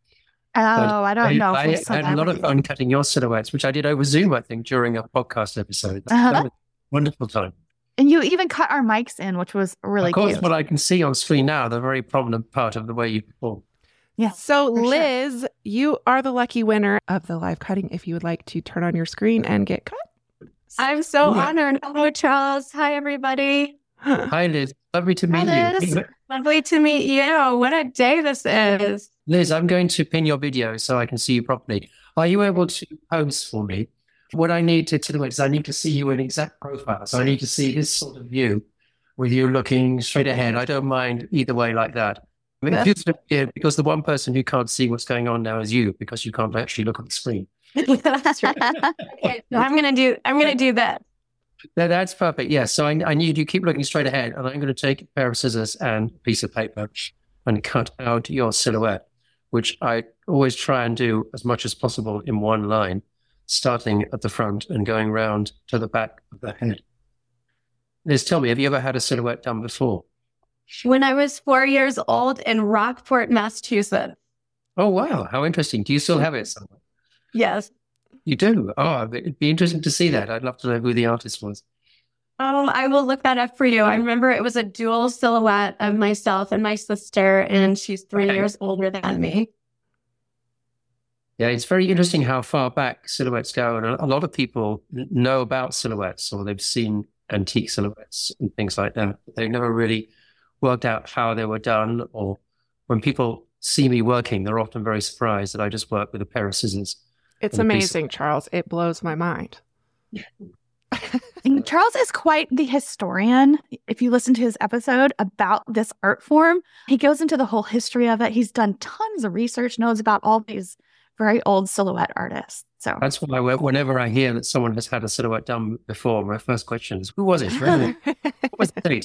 Oh, I don't know. I had a lot of fun cutting your silhouettes, which I did over Zoom, I think, during a podcast episode. That was a wonderful time. And you even cut our mics in, which was really cute. Of course, what I can see on screen now, the very prominent part of the way you perform. Yeah. So, Liz, you are the lucky winner of the live cutting if you would like to turn on your screen and get cut. I'm so honored. Hello, Charles. Hi, everybody. Hi, Liz. Lovely to meet you. Lovely to meet you. What a day this is. Liz, I'm going to pin your video so I can see you properly. Are you able to pose for me? What I need to do is I need to see you in exact profile. So I need to see this sort of view with you looking straight ahead. I don't mind either way like that. I mean, because the one person who can't see what's going on now is you, because you can't actually look at the screen. That's right. Okay, so I'm gonna do that. That's perfect. Yes. So I need you keep looking straight ahead, and I'm going to take a pair of scissors and a piece of paper and cut out your silhouette, which I always try and do as much as possible in one line, starting at the front and going round to the back of the head. Liz, tell me, have you ever had a silhouette done before? When I was 4 years old in Rockport, Massachusetts. Oh, wow. How interesting. Do you still have it somewhere? Yes. You do? Oh, it'd be interesting to see that. I'd love to know who the artist was. I will look that up for you. I remember it was a dual silhouette of myself and my sister, and she's 3 years older than me. Yeah, it's very interesting how far back silhouettes go. And a lot of people know about silhouettes, or they've seen antique silhouettes and things like that. They've never really worked out how they were done, or when people see me working, they're often very surprised that I just work with a pair of scissors. It's amazing, Charles. It blows my mind. And Charles is quite the historian. If you listen to his episode about this art form, he goes into the whole history of it. He's done tons of research, knows about all these very old silhouette artists. So that's why whenever I hear that someone has had a silhouette done before, my first question is, who was it? Really? What was the date?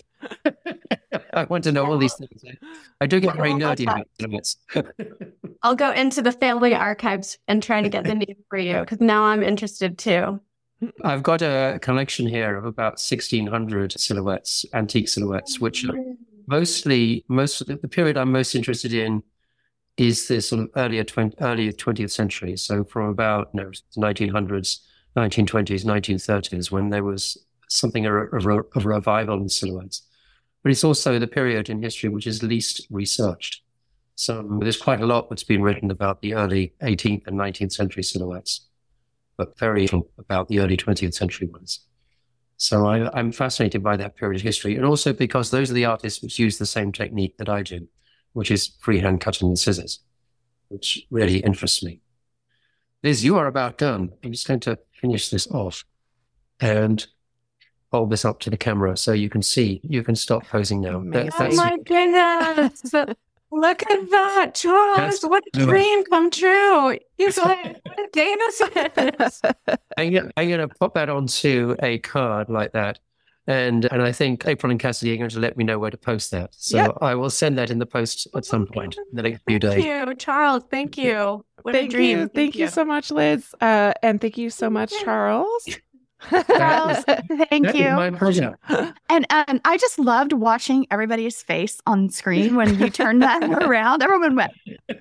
I want to know all these things. I do get very nerdy about silhouettes. I'll go into the family archives and try to get the name for you, because now I'm interested too. I've got a collection here of about 1,600 silhouettes, antique silhouettes, which are most of the period I'm most interested in is the sort of earlier 20th century. So from about 1900s, 1920s, 1930s, when there was something of a revival in silhouettes. But it's also the period in history which is least researched. So there's quite a lot that's been written about the early 18th and 19th century silhouettes, but very little about the early 20th century ones. So I'm fascinated by that period of history. And also because those are the artists which use the same technique that I do, which is freehand cutting with scissors, which really interests me. Liz, you are about done. I'm just going to finish this off and hold this up to the camera so you can see. You can stop posing now. Oh my goodness. Look at that, Charles. What a dream come true. He's like, what a day this is. I'm going to pop that onto a card like that. And I think April and Cassidy are going to let me know where to post that. So I will send that in the post at some point in the next few days. Thank you, Charles. Thank you. What Thank a dream. you. Thank you so much, Liz. And thank you so much, Charles. Charles, thank you. My pleasure. And I just loved watching everybody's face on screen when you turned that around. Everyone went.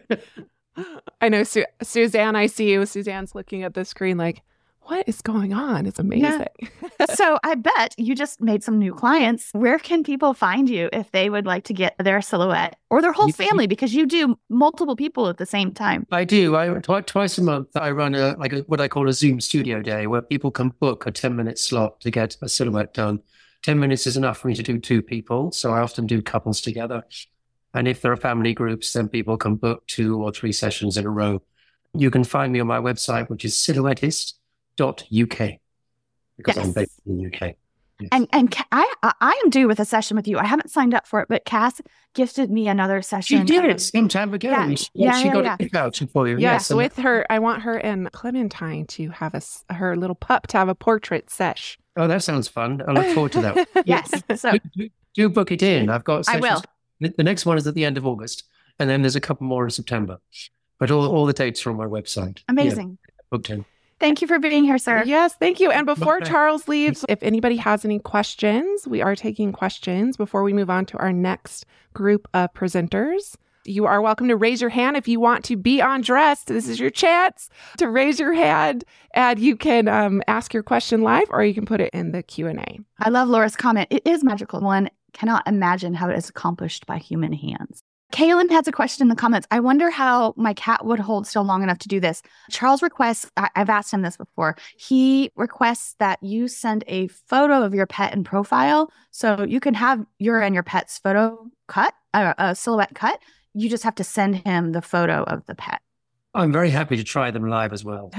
I know, Suzanne, I see you. Suzanne's looking at the screen like, what is going on? It's amazing. Yeah. So I bet you just made some new clients. Where can people find you if they would like to get their silhouette or their whole family? Because you do multiple people at the same time. I do. Twice a month, I run what I call a Zoom studio day where people can book a 10-minute slot to get a silhouette done. 10 minutes is enough for me to do 2 people. So I often do couples together. And if there are family groups, then people can book 2 or 3 sessions in a row. You can find me on my website, which is silhouettist.uk, because I'm based in the UK. Yes. And I am due with a session with you. I haven't signed up for it, but Cass gifted me another session. She did some time ago. Yeah. She got a voucher for you. Yes, with her. I want her and Clementine to have her little pup to have a portrait sesh. Oh, that sounds fun. I look forward to that. Yes. So do book it in. I've got sessions. I will. The next one is at the end of August, and then there's a couple more in September. But all the dates are on my website. Amazing. Yeah, booked in. Thank you for being here, sir. Yes, thank you. And before Charles leaves, if anybody has any questions, we are taking questions before we move on to our next group of presenters. You are welcome to raise your hand if you want to be on Dressed. This is your chance to raise your hand, and you can ask your question live, or you can put it in the Q&A. I love Laura's comment. It is magical. One cannot imagine how it is accomplished by human hands. Kaylin has a question in the comments. I wonder how my cat would hold still long enough to do this. Charles requests, I've asked him this before, he requests that you send a photo of your pet in profile so you can have your and your pet's photo cut, a silhouette cut. You just have to send him the photo of the pet. I'm very happy to try them live as well.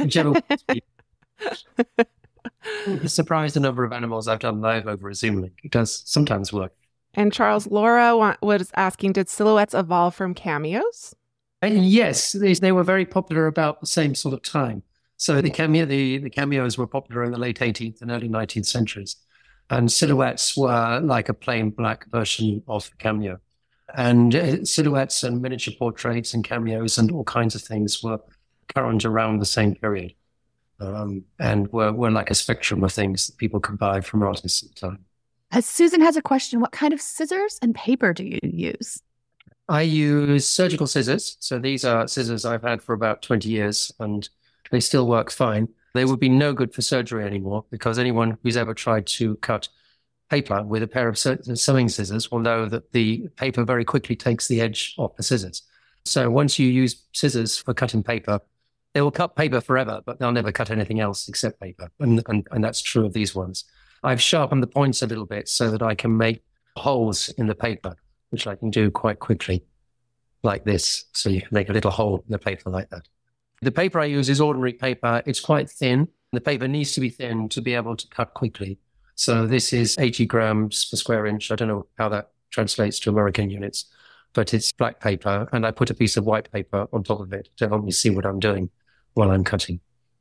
Surprised the number of animals I've done live over a Zoom link. It does sometimes work. And Charles, Laura was asking, did silhouettes evolve from cameos? And yes, they were very popular about the same sort of time. So the cameos were popular in the late 18th and early 19th centuries. And silhouettes were like a plain black version of the cameo. And silhouettes and miniature portraits and cameos and all kinds of things were current around the same period. And were like a spectrum of things that people could buy from artists at the time. Susan has a question. What kind of scissors and paper do you use? I use surgical scissors. So these are scissors I've had for about 20 years and they still work fine. They would be no good for surgery anymore because anyone who's ever tried to cut paper with a pair of sewing scissors will know that the paper very quickly takes the edge off the scissors. So once you use scissors for cutting paper, they will cut paper forever, but they'll never cut anything else except paper. And that's true of these ones. I've sharpened the points a little bit so that I can make holes in the paper, which I can do quite quickly, like this. So you can make a little hole in the paper like that. The paper I use is ordinary paper. It's quite thin. The paper needs to be thin to be able to cut quickly. So this is 80 grams per square inch. I don't know how that translates to American units, but it's black paper. And I put a piece of white paper on top of it to help me see what I'm doing while I'm cutting.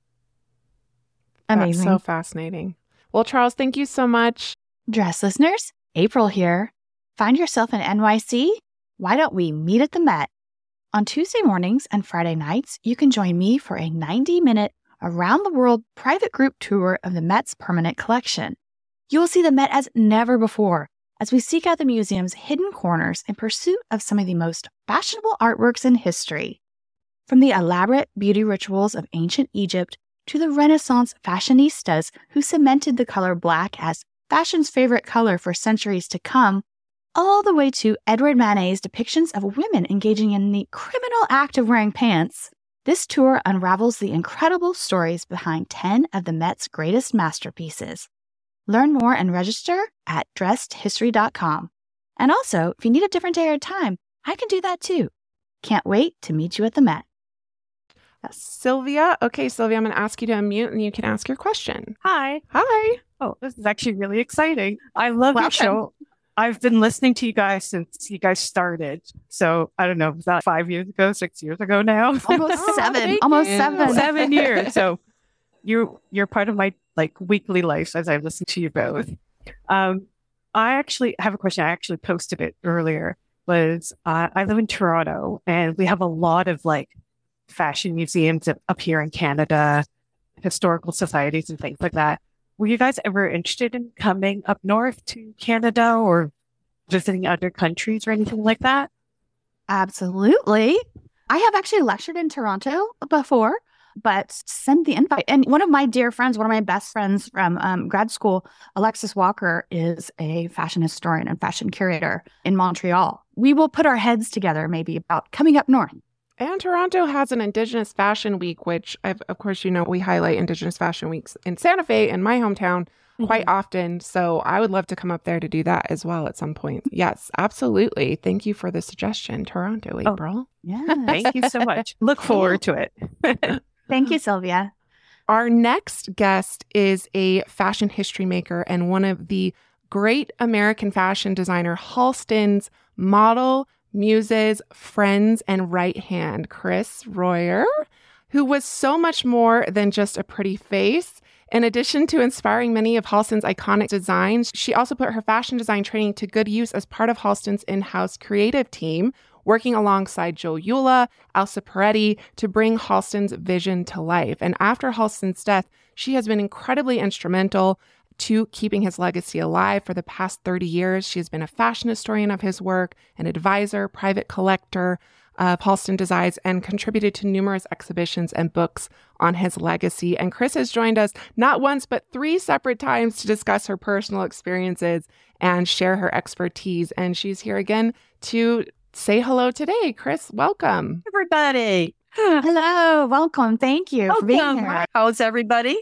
Amazing. That's so fascinating. Well, Charles, thank you so much. Dress listeners, April here. Find yourself in NYC? Why don't we meet at the Met? On Tuesday mornings and Friday nights, you can join me for a 90-minute around-the-world private group tour of the Met's permanent collection. You will see the Met as never before as we seek out the museum's hidden corners in pursuit of some of the most fashionable artworks in history. From the elaborate beauty rituals of ancient Egypt to the Renaissance fashionistas who cemented the color black as fashion's favorite color for centuries to come, all the way to Edward Manet's depictions of women engaging in the criminal act of wearing pants, this tour unravels the incredible stories behind 10 of the Met's greatest masterpieces. Learn more and register at dressedhistory.com. And also, if you need a different day or time, I can do that too. Can't wait to meet you at the Met. Sylvia. Okay, Sylvia, I'm going to ask you to unmute and you can ask your question. Hi. Hi. Oh, this is actually really exciting. I love your show. I've been listening to you guys since you guys started. So I don't know, was that 5 years ago, 6 years ago now? Almost seven. Almost seven. 7 years. So you're part of my like weekly life as I listen to you both. I actually have a question. I actually posted it earlier. I live in Toronto, and we have a lot of like fashion museums up here in Canada, historical societies and things like that. Were you guys ever interested in coming up north to Canada or visiting other countries or anything like that? Absolutely. I have actually lectured in Toronto before, but send the invite. And one of my dear friends, one of my best friends from grad school, Alexis Walker, is a fashion historian and fashion curator in Montreal. We will put our heads together maybe about coming up north. And Toronto has an Indigenous Fashion Week, which, of course, we highlight Indigenous Fashion Weeks in Santa Fe, in my hometown, quite often. So I would love to come up there to do that as well at some point. Yes, absolutely. Thank you for the suggestion, Toronto, April. Yeah. Thank you so much. Look forward to it. Thank you, Sylvia. Our next guest is a fashion history maker and one of the great American fashion designer Halston's model, muses, friends, and right hand, Chris Royer, who was so much more than just a pretty face. In addition to inspiring many of Halston's iconic designs, she also put her fashion design training to good use as part of Halston's in-house creative team, working alongside Joe Eula, Elsa Peretti to bring Halston's vision to life. And after Halston's death, she has been incredibly instrumental to keeping his legacy alive. For the past 30 years, she has been a fashion historian of his work, an advisor, private collector of Halston designs, and contributed to numerous exhibitions and books on his legacy. And Chris has joined us not once, but 3 separate times to discuss her personal experiences and share her expertise. And she's here again to say hello today. Chris, welcome. Everybody. Hello. Welcome. Thank you for being here. How's everybody?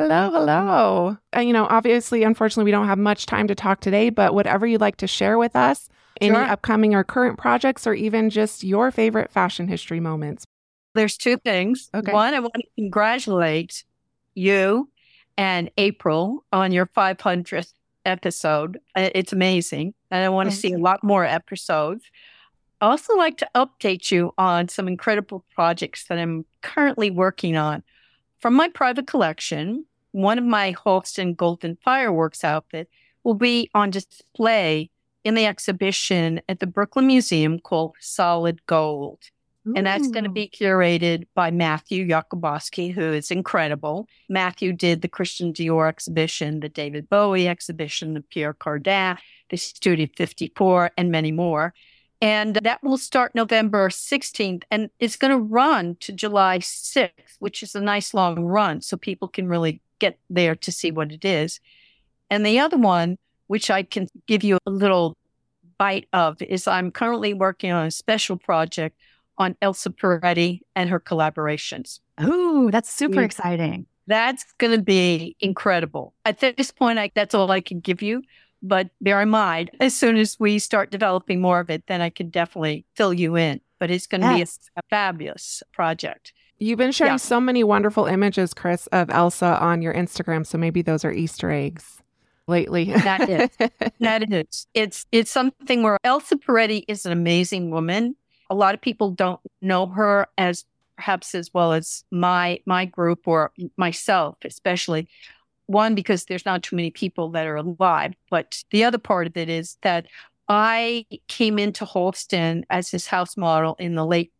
Hello. And, obviously, unfortunately, we don't have much time to talk today, but whatever you'd like to share with us, any upcoming or current projects, or even just your favorite fashion history moments. There's 2 things. Okay. One, I want to congratulate you and April on your 500th episode. It's amazing. And I want to see a lot more episodes. I also like to update you on some incredible projects that I'm currently working on. From my private collection, one of my Halston Golden Fireworks outfit will be on display in the exhibition at the Brooklyn Museum called Solid Gold. And that's going to be curated by Matthew Jakubowski, who is incredible. Matthew did the Christian Dior exhibition, the David Bowie exhibition, the Pierre Cardin, the Studio 54, and many more. And that will start November 16th, and it's going to run to July 6th, which is a nice long run, so people can really get there to see what it is. And the other one, which I can give you a little bite of, is I'm currently working on a special project on Elsa Peretti and her collaborations. Ooh, that's super exciting. That's going to be incredible. At this point, that's all I can give you. But bear in mind, as soon as we start developing more of it, then I can definitely fill you in. But it's going to be a fabulous project. You've been sharing so many wonderful images, Chris, of Elsa on your Instagram. So maybe those are Easter eggs lately. That is. It's something where Elsa Peretti is an amazing woman. A lot of people don't know her as perhaps as well as my group or myself, especially. One, because there's not too many people that are alive. But the other part of it is that I came into Halston as his house model in the late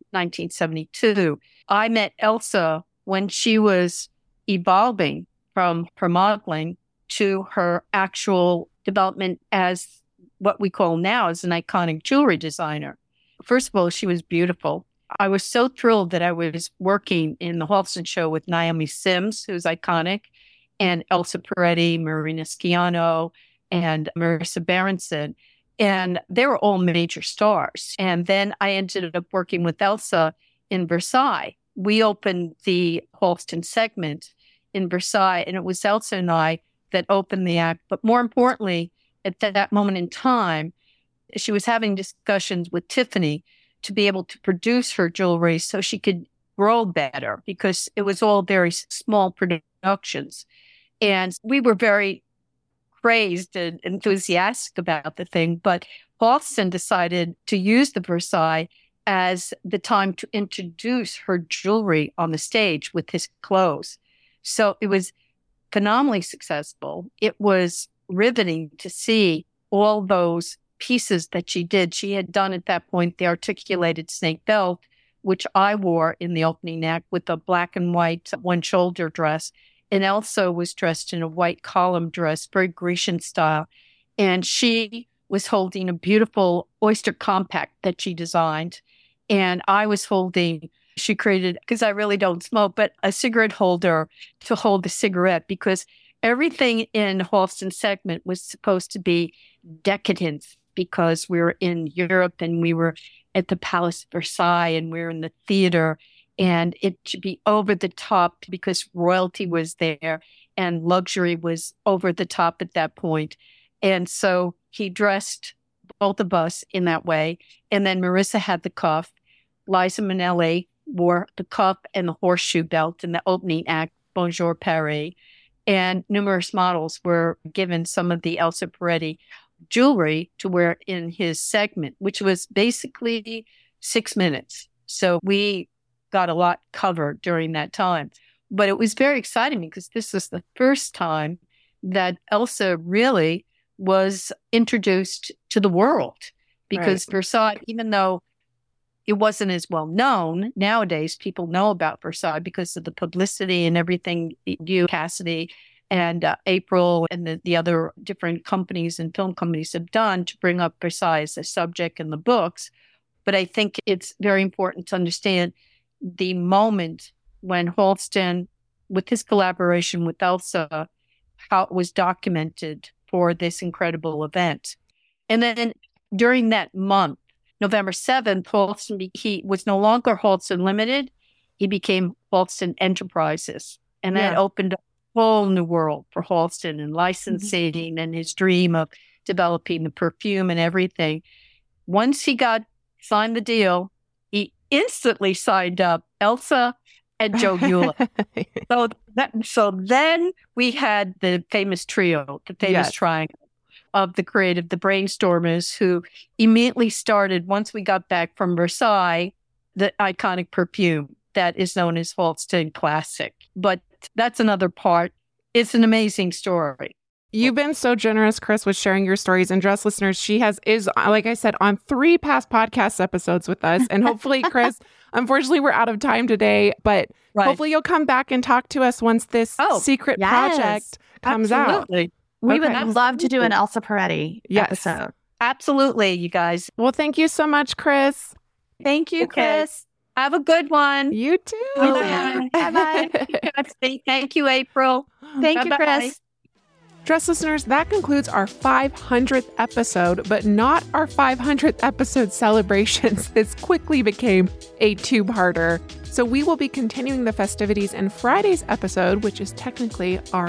1972. I met Elsa when she was evolving from her modeling to her actual development as what we call now as an iconic jewelry designer. First of all, she was beautiful. I was so thrilled that I was working in the Halston show with Naomi Sims, who's iconic, and Elsa Peretti, Marina Schiano, and Marissa Berenson. And they were all major stars. And then I ended up working with Elsa in Versailles. We opened the Halston segment in Versailles, and it was Elsa and I that opened the act. But more importantly, at that moment in time, she was having discussions with Tiffany to be able to produce her jewelry so she could grow better, because it was all very small productions. And we were very praised and enthusiastic about the thing. But Halston decided to use the Versailles as the time to introduce her jewelry on the stage with his clothes. So it was phenomenally successful. It was riveting to see all those pieces that she did. She had done at that point the articulated snake belt, which I wore in the opening act with a black and white one-shoulder dress. And Elsa was dressed in a white column dress, very Grecian style. And she was holding a beautiful oyster compact that she designed. And I was holding, she created, because I really don't smoke, but a cigarette holder to hold the cigarette, because everything in Halston's segment was supposed to be decadent, because we were in Europe and we were at the Palace of Versailles and we were in the theater, and it should be over the top because royalty was there and luxury was over the top at that point. And so he dressed both of us in that way. And then Marissa had the cuff. Liza Minnelli wore the cuff and the horseshoe belt in the opening act, Bonjour Paris. And numerous models were given some of the Elsa Peretti jewelry to wear in his segment, which was basically 6 minutes. So we got a lot covered during that time. But it was very exciting because this was the first time that Elsa really was introduced to the world. Because Versailles, even though it wasn't as well known, nowadays people know about Versailles because of the publicity and everything you, Cassidy, and April and the other different companies and film companies have done to bring up Versailles as a subject in the books. But I think it's very important to understand the moment when Halston, with his collaboration with Elsa, how it was documented for this incredible event. And then during that month, November 7th, Halston, he was no longer Halston Limited. He became Halston Enterprises. And that opened up a whole new world for Halston and licensing and his dream of developing the perfume and everything. Once he signed the deal, he instantly signed up Elsa and Joe Eula. So then we had the famous trio, the famous triangle of the creative, the brainstormers, who immediately started, once we got back from Versailles, the iconic perfume that is known as Halston Classic. But that's another part. It's an amazing story. You've been so generous, Chris, with sharing your stories. And Dressed listeners, she is, like I said, on 3 past podcast episodes with us. And hopefully, Chris, unfortunately, we're out of time today, but hopefully you'll come back and talk to us once this secret project comes out. We would love to do an Elsa Peretti episode. Absolutely, you guys. Well, thank you so much, Chris. Thank you, Chris. Have a good one. You too. Bye-bye. Thank you, April. Thank you, Chris. Dressed listeners, that concludes our 500th episode, but not our 500th episode celebrations. This quickly became a 2-parter. So we will be continuing the festivities in Friday's episode, which is technically our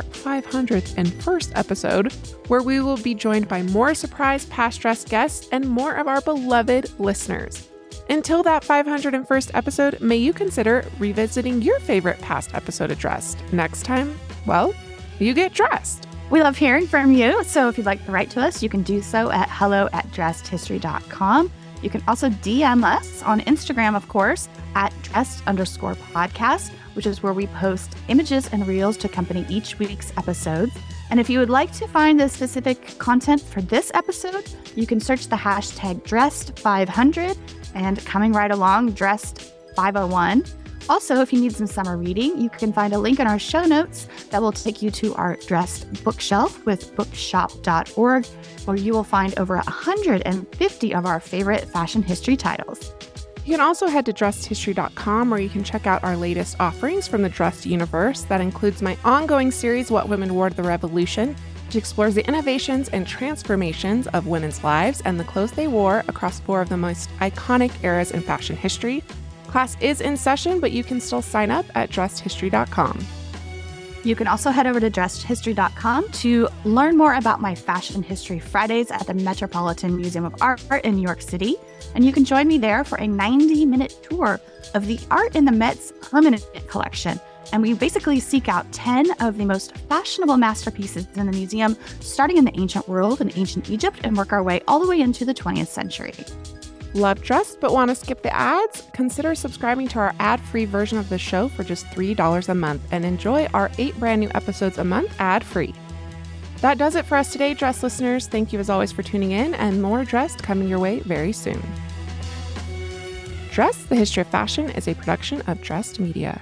501st episode, where we will be joined by more surprise past Dressed guests and more of our beloved listeners. Until that 501st episode, may you consider revisiting your favorite past episode of Dressed. Next time, well, you get dressed. We love hearing from you, so if you'd like to write to us, you can do so at hello@dressedhistory.com. You can also DM us on Instagram, of course, at dressed_podcast, which is where we post images and reels to accompany each week's episodes. And if you would like to find the specific content for this episode, you can search the hashtag Dressed500 and coming right along, Dressed501. Also, if you need some summer reading, you can find a link in our show notes that will take you to our Dressed bookshelf with bookshop.org, where you will find over 150 of our favorite fashion history titles. You can also head to dressedhistory.com, where you can check out our latest offerings from the Dressed universe. That includes my ongoing series, What Women Wore to the Revolution, which explores the innovations and transformations of women's lives and the clothes they wore across 4 of the most iconic eras in fashion history. Class is in session, but you can still sign up at dressedhistory.com. You can also head over to dressedhistory.com to learn more about my Fashion History Fridays at the Metropolitan Museum of Art in New York City. And you can join me there for a 90-minute tour of the art in the Met's permanent collection, And we basically seek out 10 of the most fashionable masterpieces in the museum, starting in the ancient world in ancient Egypt, and work our way all the way into the 20th century. Love Dressed but want to skip the ads? Consider subscribing to our ad-free version of the show for just $3 a month and enjoy our 8 brand new episodes a month ad-free. That does it for us today, Dressed listeners. Thank you as always for tuning in, and more Dressed coming your way very soon. Dressed, the History of Fashion is a production of Dressed Media.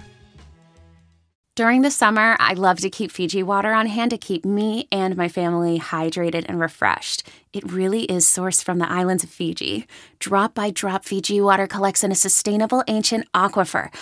During the summer, I love to keep Fiji water on hand to keep me and my family hydrated and refreshed. It really is sourced from the islands of Fiji. Drop by drop, Fiji water collects in a sustainable ancient aquifer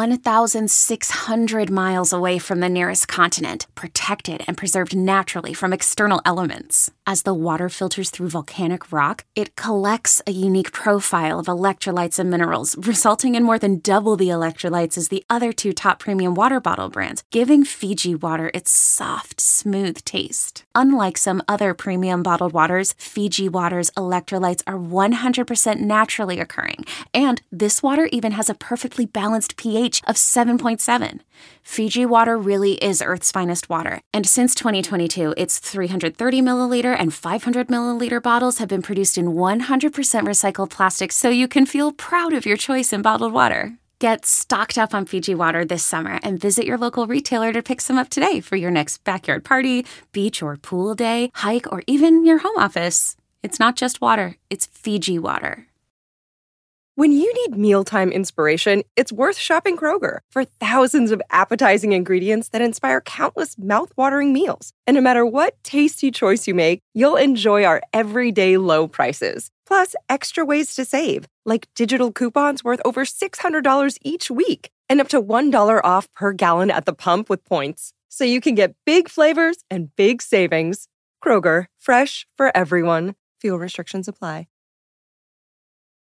1,600 miles away from the nearest continent, protected and preserved naturally from external elements. As the water filters through volcanic rock, it collects a unique profile of electrolytes and minerals, resulting in more than double the electrolytes as the other 2 top premium water bottle brands, giving Fiji water its soft, smooth taste. Unlike some other premium bottled waters, Fiji water's electrolytes are 100% naturally occurring, and this water even has a perfectly balanced pH of 7.7. Fiji water really is Earth's finest water, and since 2022, its 330 milliliter and 500 milliliter bottles have been produced in 100% recycled plastic, so you can feel proud of your choice in bottled water. Get stocked up on Fiji water this summer and visit your local retailer to pick some up today for your next backyard party, beach or pool day, hike, or even your home office. It's not just water, it's Fiji water. When you need mealtime inspiration, it's worth shopping Kroger for thousands of appetizing ingredients that inspire countless mouth-watering meals. And no matter what tasty choice you make, you'll enjoy our everyday low prices. Plus, extra ways to save, like digital coupons worth over $600 each week and up to $1 off per gallon at the pump with points. So you can get big flavors and big savings. Kroger, fresh for everyone. Fuel restrictions apply.